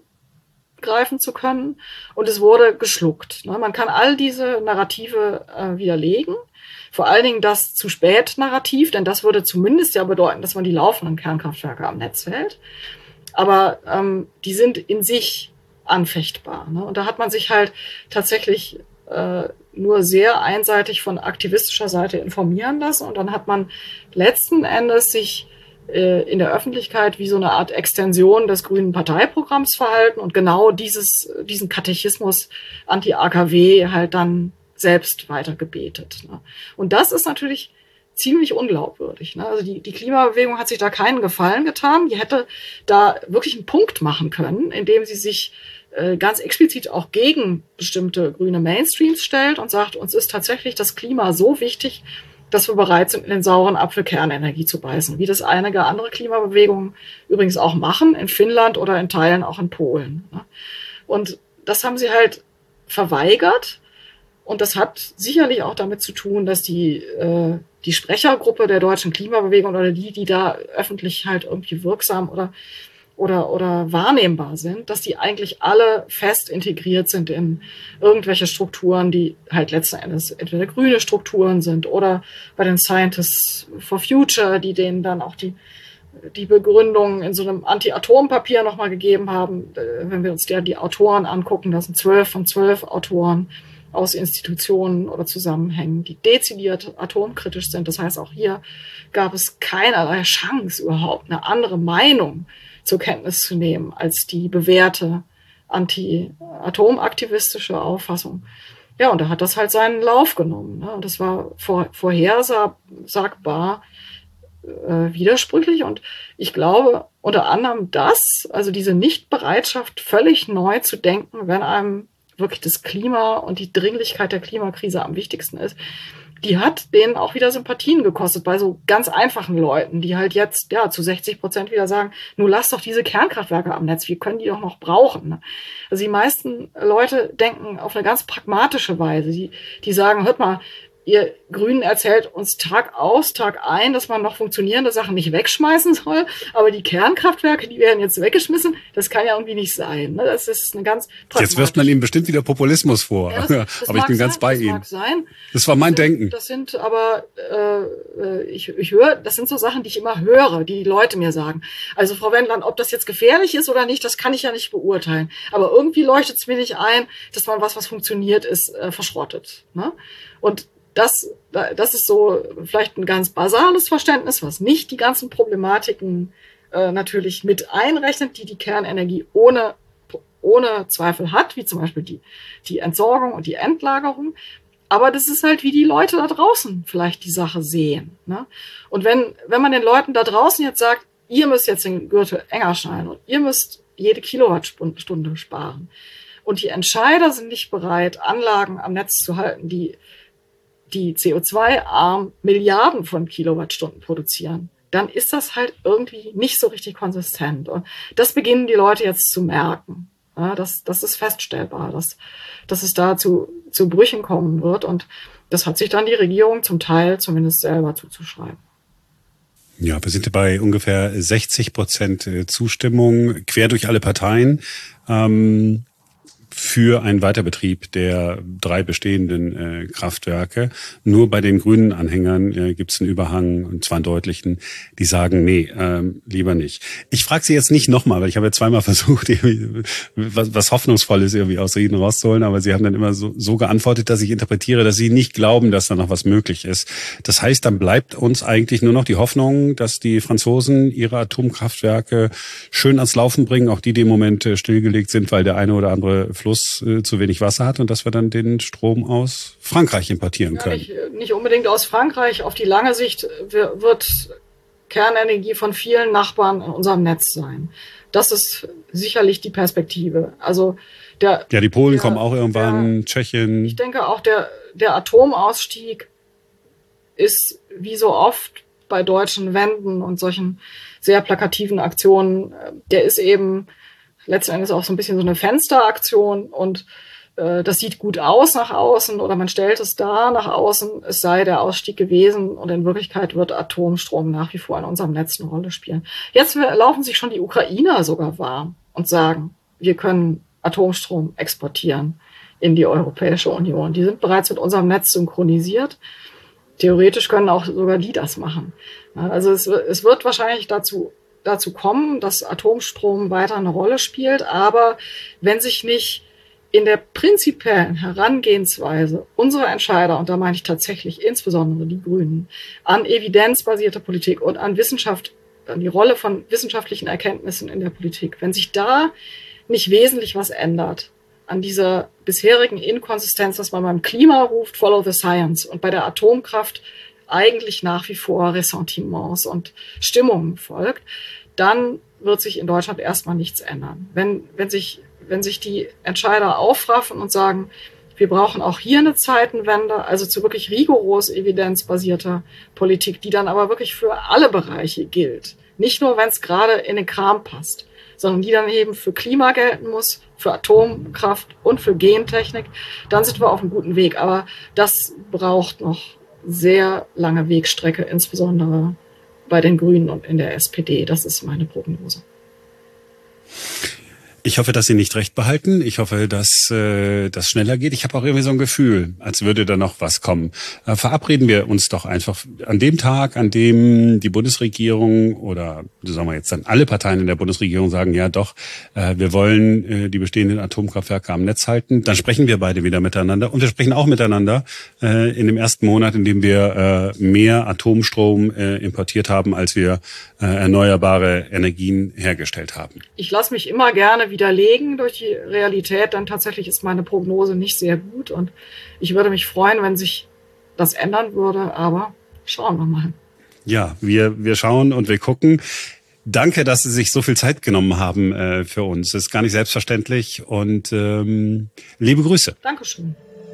eingreifen zu können. Und es wurde geschluckt. Man kann all diese Narrative äh, widerlegen. Vor allen Dingen das zu spät Narrativ, denn das würde zumindest ja bedeuten, dass man die laufenden Kernkraftwerke am Netz hält. Aber ähm, die sind in sich anfechtbar. Ne? Und da hat man sich halt tatsächlich äh, nur sehr einseitig von aktivistischer Seite informieren lassen. Und dann hat man letzten Endes sich äh, in der Öffentlichkeit wie so eine Art Extension des grünen Parteiprogramms verhalten und genau dieses, diesen Katechismus Anti-A K W halt dann selbst weitergebetet. Ne? Und das ist natürlich ziemlich unglaubwürdig. Ne? Also die, die Klimabewegung hat sich da keinen Gefallen getan. Die hätte da wirklich einen Punkt machen können, indem sie sich äh, ganz explizit auch gegen bestimmte grüne Mainstreams stellt und sagt, uns ist tatsächlich das Klima so wichtig, dass wir bereit sind, in den sauren Apfel Kernenergie zu beißen. Wie das einige andere Klimabewegungen übrigens auch machen, in Finnland oder in Teilen auch in Polen. Ne? Und das haben sie halt verweigert. Und das hat sicherlich auch damit zu tun, dass die, äh, die Sprechergruppe der deutschen Klimabewegung oder die, die da öffentlich halt irgendwie wirksam oder, oder, oder wahrnehmbar sind, dass die eigentlich alle fest integriert sind in irgendwelche Strukturen, die halt letzten Endes entweder grüne Strukturen sind oder bei den Scientists for Future, die denen dann auch die, die Begründung in so einem Anti-Atom-Papier nochmal gegeben haben. Wenn wir uns ja die Autoren angucken, das sind zwölf von zwölf Autoren aus Institutionen oder Zusammenhängen, die dezidiert atomkritisch sind. Das heißt, auch hier gab es keinerlei Chance, überhaupt eine andere Meinung zur Kenntnis zu nehmen als die bewährte anti-atomaktivistische Auffassung. Ja, und da hat das halt seinen Lauf genommen. Ne? Und das war vor, vorhersagbar äh, widersprüchlich. Und ich glaube, unter anderem das, also diese Nichtbereitschaft, völlig neu zu denken, wenn einem wirklich das Klima und die Dringlichkeit der Klimakrise am wichtigsten ist, die hat denen auch wieder Sympathien gekostet bei so ganz einfachen Leuten, die halt jetzt ja zu sechzig Prozent wieder sagen, nur lass doch diese Kernkraftwerke am Netz, wir können die doch noch brauchen. Also die meisten Leute denken auf eine ganz pragmatische Weise. Die, die sagen, hört mal, ihr Grünen erzählt uns Tag aus, Tag ein, dass man noch funktionierende Sachen nicht wegschmeißen soll, aber die Kernkraftwerke, die werden jetzt weggeschmissen, das kann ja irgendwie nicht sein. Ne? Das ist eine ganz Jetzt wirft man ihm bestimmt wieder Populismus vor, ja, das, das aber ich bin sein, ganz bei das Ihnen. Mag sein. Das war mein das sind, Denken. Das sind aber, äh, ich, ich höre, das sind so Sachen, die ich immer höre, die die Leute mir sagen. Also Frau Wendland, ob das jetzt gefährlich ist oder nicht, das kann ich ja nicht beurteilen. Aber irgendwie leuchtet es mir nicht ein, dass man was, was funktioniert ist, äh, verschrottet. Ne? Und Das, das ist so vielleicht ein ganz basales Verständnis, was nicht die ganzen Problematiken äh, natürlich mit einrechnet, die die Kernenergie ohne, ohne Zweifel hat, wie zum Beispiel die, die Entsorgung und die Endlagerung. Aber das ist halt, wie die Leute da draußen vielleicht die Sache sehen. Ne? Und wenn, wenn man den Leuten da draußen jetzt sagt, ihr müsst jetzt den Gürtel enger schnallen und ihr müsst jede Kilowattstunde sparen und die Entscheider sind nicht bereit, Anlagen am Netz zu halten, die die C O zwei arm Milliarden von Kilowattstunden produzieren, dann ist das halt irgendwie nicht so richtig konsistent. Und das beginnen die Leute jetzt zu merken. Ja, das, das ist feststellbar, dass, dass es da zu, zu Brüchen kommen wird. Und das hat sich dann die Regierung zum Teil zumindest selber zuzuschreiben. Ja, wir sind bei ungefähr sechzig Prozent Zustimmung quer durch alle Parteien. Ähm für einen Weiterbetrieb der drei bestehenden äh, Kraftwerke. Nur bei den grünen Anhängern äh, gibt es einen Überhang, und zwar einen deutlichen, die sagen, nee, ähm, lieber nicht. Ich frage Sie jetzt nicht nochmal, weil ich habe ja zweimal versucht, irgendwie was, was Hoffnungsvolles irgendwie aus Ihnen rauszuholen, aber Sie haben dann immer so, so geantwortet, dass ich interpretiere, dass Sie nicht glauben, dass da noch was möglich ist. Das heißt, dann bleibt uns eigentlich nur noch die Hoffnung, dass die Franzosen ihre Atomkraftwerke schön ans Laufen bringen, auch die, die im Moment äh, stillgelegt sind, weil der eine oder andere Fluss äh, zu wenig Wasser hat, und dass wir dann den Strom aus Frankreich importieren können. Ja, nicht, nicht unbedingt aus Frankreich. Auf die lange Sicht wird Kernenergie von vielen Nachbarn in unserem Netz sein. Das ist sicherlich die Perspektive. Also der, ja, die Polen der, kommen auch irgendwann, der, Tschechien. Ich denke auch, der, der Atomausstieg ist wie so oft bei deutschen Wenden und solchen sehr plakativen Aktionen, der ist eben letzten Endes auch so ein bisschen so eine Fensteraktion, und äh, das sieht gut aus nach außen, oder man stellt es dar nach außen, es sei der Ausstieg gewesen, und in Wirklichkeit wird Atomstrom nach wie vor in unserem Netz eine Rolle spielen. Jetzt laufen sich schon die Ukrainer sogar warm und sagen, wir können Atomstrom exportieren in die Europäische Union. Die sind bereits mit unserem Netz synchronisiert. Theoretisch können auch sogar die das machen. Ja, also es, es wird wahrscheinlich dazu dazu kommen, dass Atomstrom weiter eine Rolle spielt. Aber wenn sich nicht in der prinzipiellen Herangehensweise unserer Entscheider, und da meine ich tatsächlich insbesondere die Grünen, an evidenzbasierte Politik und an Wissenschaft, an die Rolle von wissenschaftlichen Erkenntnissen in der Politik, wenn sich da nicht wesentlich was ändert, an dieser bisherigen Inkonsistenz, dass man beim Klima ruft, follow the science, und bei der Atomkraft eigentlich nach wie vor Ressentiments und Stimmungen folgt, dann wird sich in Deutschland erstmal nichts ändern. Wenn, wenn sich, wenn sich die Entscheider aufraffen und sagen, wir brauchen auch hier eine Zeitenwende, also zu wirklich rigoros evidenzbasierter Politik, die dann aber wirklich für alle Bereiche gilt. Nicht nur, wenn es gerade in den Kram passt, sondern die dann eben für Klima gelten muss, für Atomkraft und für Gentechnik, dann sind wir auf einem guten Weg. Aber das braucht noch sehr lange Wegstrecke, insbesondere bei den Grünen und in der S P D. Das ist meine Prognose. Ich hoffe, dass Sie nicht recht behalten. Ich hoffe, dass äh, das schneller geht. Ich habe auch irgendwie so ein Gefühl, als würde da noch was kommen. Äh, verabreden wir uns doch einfach an dem Tag, an dem die Bundesregierung oder sagen wir jetzt dann alle Parteien in der Bundesregierung sagen, ja doch, äh, wir wollen äh, die bestehenden Atomkraftwerke am Netz halten. Dann sprechen wir beide wieder miteinander. Und wir sprechen auch miteinander äh, in dem ersten Monat, in dem wir äh, mehr Atomstrom äh, importiert haben, als wir äh, erneuerbare Energien hergestellt haben. Ich lasse mich immer gerne wieder widerlegen durch die Realität, dann tatsächlich ist meine Prognose nicht sehr gut. Und ich würde mich freuen, wenn sich das ändern würde, aber schauen wir mal. Ja, wir, wir schauen und wir gucken. Danke, dass Sie sich so viel Zeit genommen haben äh, für uns. Das ist gar nicht selbstverständlich und ähm, liebe Grüße. Dankeschön.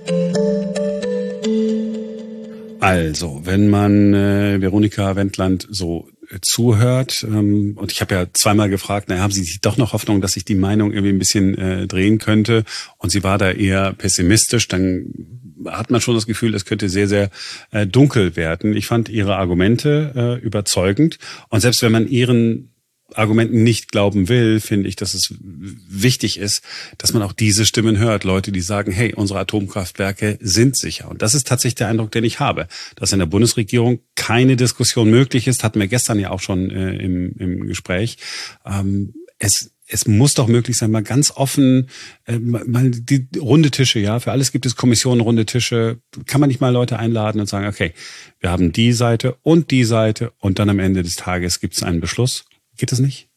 Also, wenn man äh, Veronika Wendland so äh, zuhört, ähm, und ich habe ja zweimal gefragt, na, haben Sie doch noch Hoffnung, dass sich die Meinung irgendwie ein bisschen äh, drehen könnte? Und sie war da eher pessimistisch, dann hat man schon das Gefühl, es könnte sehr, sehr äh, dunkel werden. Ich fand ihre Argumente äh, überzeugend. Und selbst wenn man ihren Argumenten nicht glauben will, finde ich, dass es wichtig ist, dass man auch diese Stimmen hört. Leute, die sagen, hey, unsere Atomkraftwerke sind sicher. Und das ist tatsächlich der Eindruck, den ich habe. Dass in der Bundesregierung keine Diskussion möglich ist, hatten wir gestern ja auch schon äh, im, im Gespräch. Ähm, es Es muss doch möglich sein, mal ganz offen, äh, mal die runde Tische, ja, für alles gibt es Kommissionen, runde Tische. Kann man nicht mal Leute einladen und sagen, okay, wir haben die Seite und die Seite und dann am Ende des Tages gibt es einen Beschluss. Geht das nicht?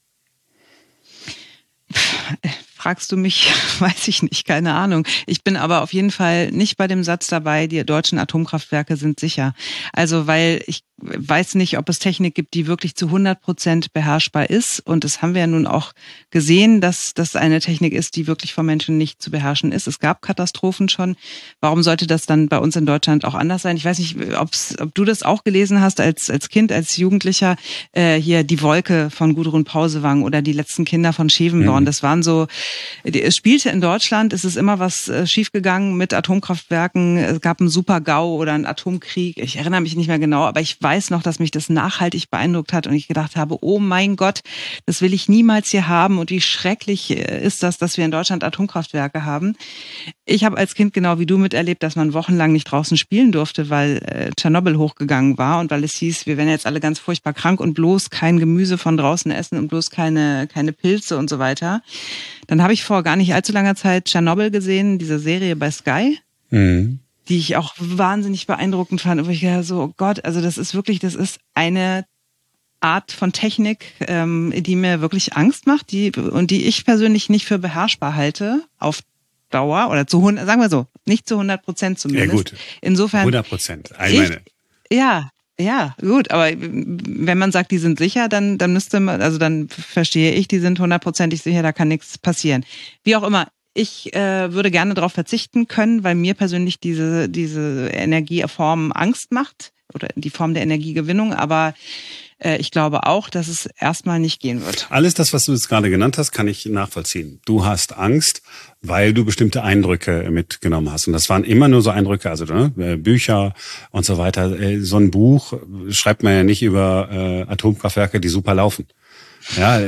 Fragst du mich, weiß ich nicht, keine Ahnung. Ich bin aber auf jeden Fall nicht bei dem Satz dabei, die deutschen Atomkraftwerke sind sicher. Also, weil ich weiß nicht, ob es Technik gibt, die wirklich zu hundert Prozent beherrschbar ist. Und das haben wir ja nun auch gesehen, dass das eine Technik ist, die wirklich von Menschen nicht zu beherrschen ist. Es gab Katastrophen schon. Warum sollte das dann bei uns in Deutschland auch anders sein? Ich weiß nicht, ob's, ob du das auch gelesen hast als als Kind, als Jugendlicher. Äh, hier Die Wolke von Gudrun Pausewang oder Die letzten Kinder von Schevenborn. Mhm. Das waren so, es spielte in Deutschland, es ist immer was äh, schiefgegangen mit Atomkraftwerken. Es gab einen Super-GAU oder einen Atomkrieg. Ich erinnere mich nicht mehr genau, aber ich weiß noch, dass mich das nachhaltig beeindruckt hat und ich gedacht habe, oh mein Gott, das will ich niemals hier haben und wie schrecklich ist das, dass wir in Deutschland Atomkraftwerke haben. Ich habe als Kind genau wie du miterlebt, dass man wochenlang nicht draußen spielen durfte, weil äh, Tschernobyl hochgegangen war und weil es hieß, wir werden jetzt alle ganz furchtbar krank und bloß kein Gemüse von draußen essen und bloß keine keine Pilze und so weiter. Dann habe ich vor gar nicht allzu langer Zeit Tschernobyl gesehen, diese Serie bei Sky. Mhm. Die ich auch wahnsinnig beeindruckend fand, wo ich gedacht so, oh Gott, also das ist wirklich, das ist eine Art von Technik, ähm, die mir wirklich Angst macht, die und die ich persönlich nicht für beherrschbar halte auf Dauer oder zu hundert, sagen wir so, nicht zu hundert Prozent zumindest. Ja gut. Insofern hundert Prozent. Ich meine. Ja. Ja, gut, aber wenn man sagt, die sind sicher, dann dann müsste man, also dann verstehe ich, die sind hundertprozentig sicher, da kann nichts passieren. Wie auch immer. Ich äh, würde gerne darauf verzichten können, weil mir persönlich diese diese Energieform Angst macht oder die Form der Energiegewinnung. Aber äh, ich glaube auch, dass es erstmal nicht gehen wird. Alles das, was du jetzt gerade genannt hast, kann ich nachvollziehen. Du hast Angst, weil du bestimmte Eindrücke mitgenommen hast. Und das waren immer nur so Eindrücke, also ne, Bücher und so weiter. So ein Buch schreibt man ja nicht über äh, Atomkraftwerke, die super laufen. Ja,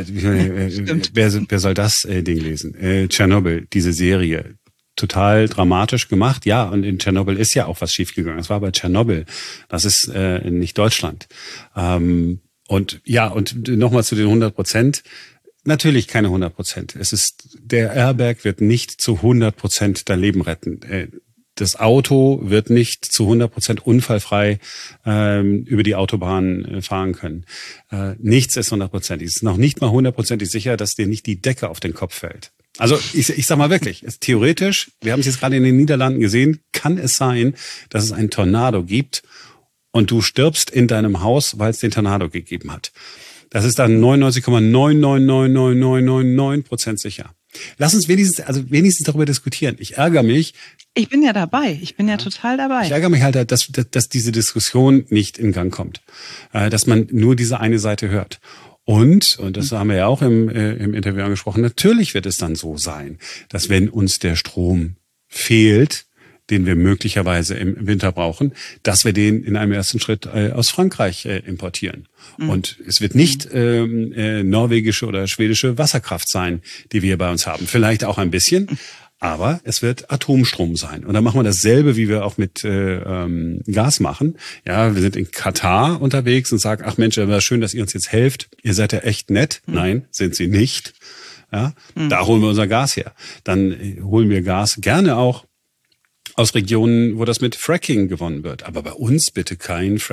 wer, wer soll das äh, Ding lesen? Äh, Tschernobyl, diese Serie, total dramatisch gemacht. Ja, und in Tschernobyl ist ja auch was schiefgegangen. Es war aber Tschernobyl. Das ist äh, nicht Deutschland. Ähm, und ja, und nochmal zu den hundert Prozent. Natürlich keine hundert Prozent. Es ist, der Airbag wird nicht zu hundert Prozent dein Leben retten. Äh, Das Auto wird nicht zu hundert Prozent unfallfrei ähm, über die Autobahn äh, fahren können. Äh, nichts ist hundertprozentig. Es ist noch nicht mal hundertprozentig sicher, dass dir nicht die Decke auf den Kopf fällt. Also ich, ich sag mal wirklich, es, theoretisch, wir haben es jetzt gerade in den Niederlanden gesehen, kann es sein, dass es einen Tornado gibt und du stirbst in deinem Haus, weil es den Tornado gegeben hat. Das ist dann neunundneunzig Komma neun neun neun neun neun neun neun Prozent sicher. Lass uns wenigstens, also wenigstens darüber diskutieren. Ich ärgere mich. Ich bin ja dabei. Ich bin ja, ja total dabei. Ich ärgere mich halt, dass, dass, dass diese Diskussion nicht in Gang kommt. Dass man nur diese eine Seite hört. Und, und das haben wir ja auch im, äh, im Interview angesprochen, natürlich wird es dann so sein, dass wenn uns der Strom fehlt, den wir möglicherweise im Winter brauchen, dass wir den in einem ersten Schritt äh, aus Frankreich äh, importieren. Mhm. Und es wird nicht ähm, äh, norwegische oder schwedische Wasserkraft sein, die wir bei uns haben. Vielleicht auch ein bisschen, aber es wird Atomstrom sein. Und dann machen wir dasselbe, wie wir auch mit äh, ähm, Gas machen. Ja, wir sind in Katar unterwegs und sagen, ach Mensch, wäre schön, dass ihr uns jetzt helft. Ihr seid ja echt nett. Mhm. Nein, sind sie nicht. Ja, mhm. Da holen wir unser Gas her. Dann äh, holen wir Gas gerne auch aus Regionen, wo das mit Fracking gewonnen wird. Aber bei uns bitte kein Fracking.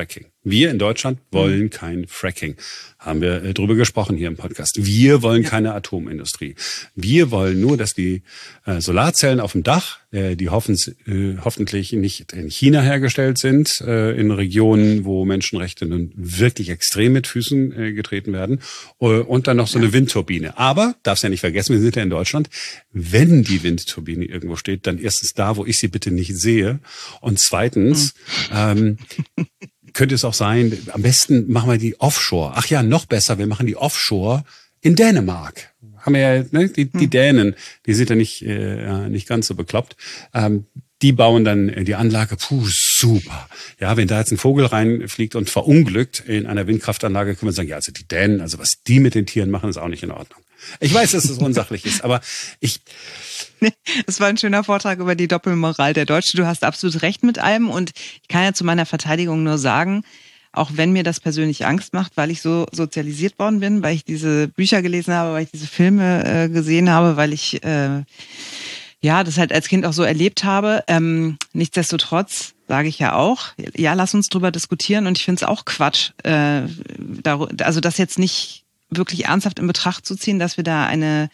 Wir in Deutschland wollen kein Fracking. Haben wir äh, drüber gesprochen hier im Podcast. Wir wollen ja. keine Atomindustrie. Wir wollen nur, dass die äh, Solarzellen auf dem Dach, äh, die hoffens, äh, hoffentlich nicht in China hergestellt sind, äh, in Regionen, wo Menschenrechte nun wirklich extrem mit Füßen äh, getreten werden, äh, und dann noch so eine Windturbine. Aber, darfst ja nicht vergessen, wir sind ja in Deutschland, wenn die Windturbine irgendwo steht, dann erstens da, wo ich sie bitte nicht sehe, und zweitens, mhm. ähm, könnte es auch sein, am besten machen wir die Offshore. Ach ja, noch besser, wir machen die Offshore in Dänemark. Haben wir ja, ne, die, die Dänen, die sind ja nicht, äh, nicht ganz so bekloppt. Ähm, die bauen dann die Anlage, puh, super. Ja, wenn da jetzt ein Vogel reinfliegt und verunglückt in einer Windkraftanlage, können wir sagen, ja, also die Dänen, also was die mit den Tieren machen, ist auch nicht in Ordnung. Ich weiß, dass es unsachlich ist, aber ich... Es war ein schöner Vortrag über die Doppelmoral der Deutschen. Du hast absolut recht mit allem und ich kann ja zu meiner Verteidigung nur sagen, auch wenn mir das persönlich Angst macht, weil ich so sozialisiert worden bin, weil ich diese Bücher gelesen habe, weil ich diese Filme äh, gesehen habe, weil ich äh, ja das halt als Kind auch so erlebt habe. Ähm, nichtsdestotrotz sage ich ja auch, ja, lass uns drüber diskutieren und ich finde es auch Quatsch, äh, dar- also das jetzt nicht wirklich ernsthaft in Betracht zu ziehen, dass wir da eine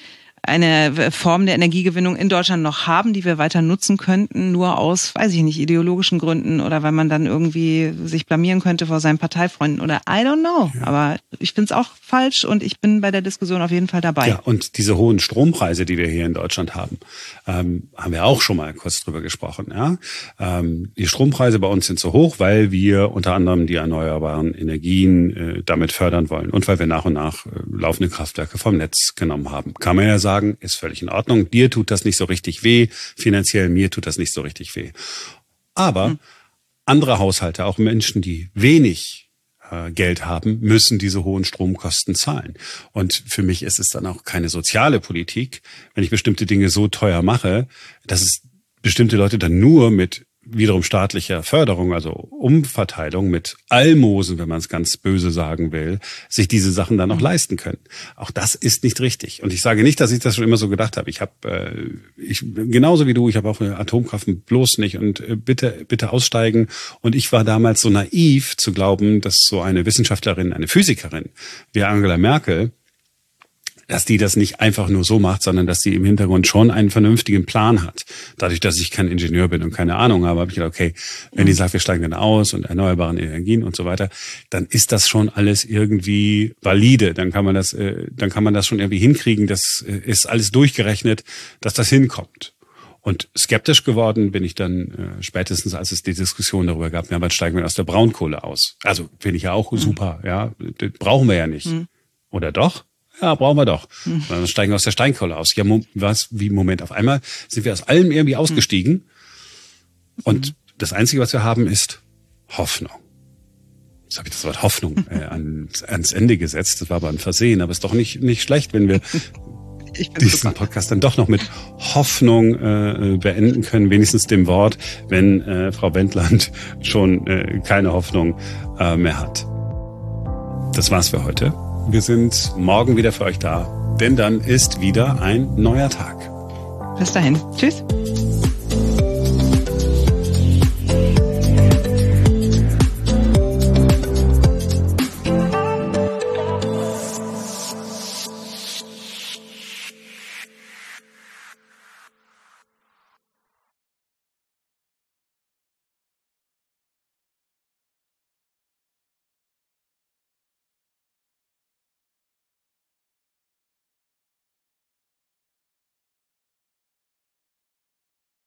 eine Form der Energiegewinnung in Deutschland noch haben, die wir weiter nutzen könnten, nur aus, weiß ich nicht, ideologischen Gründen oder weil man dann irgendwie sich blamieren könnte vor seinen Parteifreunden oder I don't know. Ja. Aber ich finde es auch falsch und ich bin bei der Diskussion auf jeden Fall dabei. Ja, und diese hohen Strompreise, die wir hier in Deutschland haben, ähm, haben wir auch schon mal kurz drüber gesprochen. Ja? Ähm, die Strompreise bei uns sind so hoch, weil wir unter anderem die erneuerbaren Energien äh, damit fördern wollen und weil wir nach und nach äh, laufende Kraftwerke vom Netz genommen haben. Kann man ja sagen, ist völlig in Ordnung. Dir tut das nicht so richtig weh, finanziell, mir tut das nicht so richtig weh. Aber hm. andere Haushalte, auch Menschen, die wenig äh, Geld haben, müssen diese hohen Stromkosten zahlen. Und für mich ist es dann auch keine soziale Politik, wenn ich bestimmte Dinge so teuer mache, dass es bestimmte Leute dann nur mit wiederum staatlicher Förderung, also Umverteilung mit Almosen, wenn man es ganz böse sagen will, sich diese Sachen dann noch leisten können. Auch das ist nicht richtig. Und ich sage nicht, dass ich das schon immer so gedacht habe. Ich habe, äh, ich genauso wie du, ich habe auch Atomkraft bloß nicht und äh, bitte, bitte aussteigen. Und ich war damals so naiv zu glauben, dass so eine Wissenschaftlerin, eine Physikerin wie Angela Merkel, dass die das nicht einfach nur so macht, sondern dass sie im Hintergrund schon einen vernünftigen Plan hat. Dadurch, dass ich kein Ingenieur bin und keine Ahnung habe, habe ich gedacht, okay, wenn die sagt, wir steigen dann aus und erneuerbaren Energien und so weiter, dann ist das schon alles irgendwie valide. Dann kann man das, äh, dann kann man das schon irgendwie hinkriegen. Das äh, ist alles durchgerechnet, dass das hinkommt. Und skeptisch geworden bin ich dann äh, spätestens, als es die Diskussion darüber gab, ja, wann steigen wir aus der Braunkohle aus? Also finde ich ja auch mhm. super, ja, das brauchen wir ja nicht. Mhm. Oder doch? Ja, brauchen wir doch. Mhm. Dann steigen wir aus der Steinkohle aus. Ja, was, wie, Moment, auf einmal sind wir aus allem irgendwie ausgestiegen. Mhm. Und das Einzige, was wir haben, ist Hoffnung. Jetzt habe ich das Wort Hoffnung äh, ans, ans Ende gesetzt. Das war aber ein Versehen. Aber ist doch nicht, nicht schlecht, wenn wir diesen super. Podcast dann doch noch mit Hoffnung äh, beenden können. Wenigstens dem Wort, wenn äh, Frau Wendland schon äh, keine Hoffnung äh, mehr hat. Das war's für heute. Wir sind morgen wieder für euch da, denn dann ist wieder ein neuer Tag. Bis dahin. Tschüss.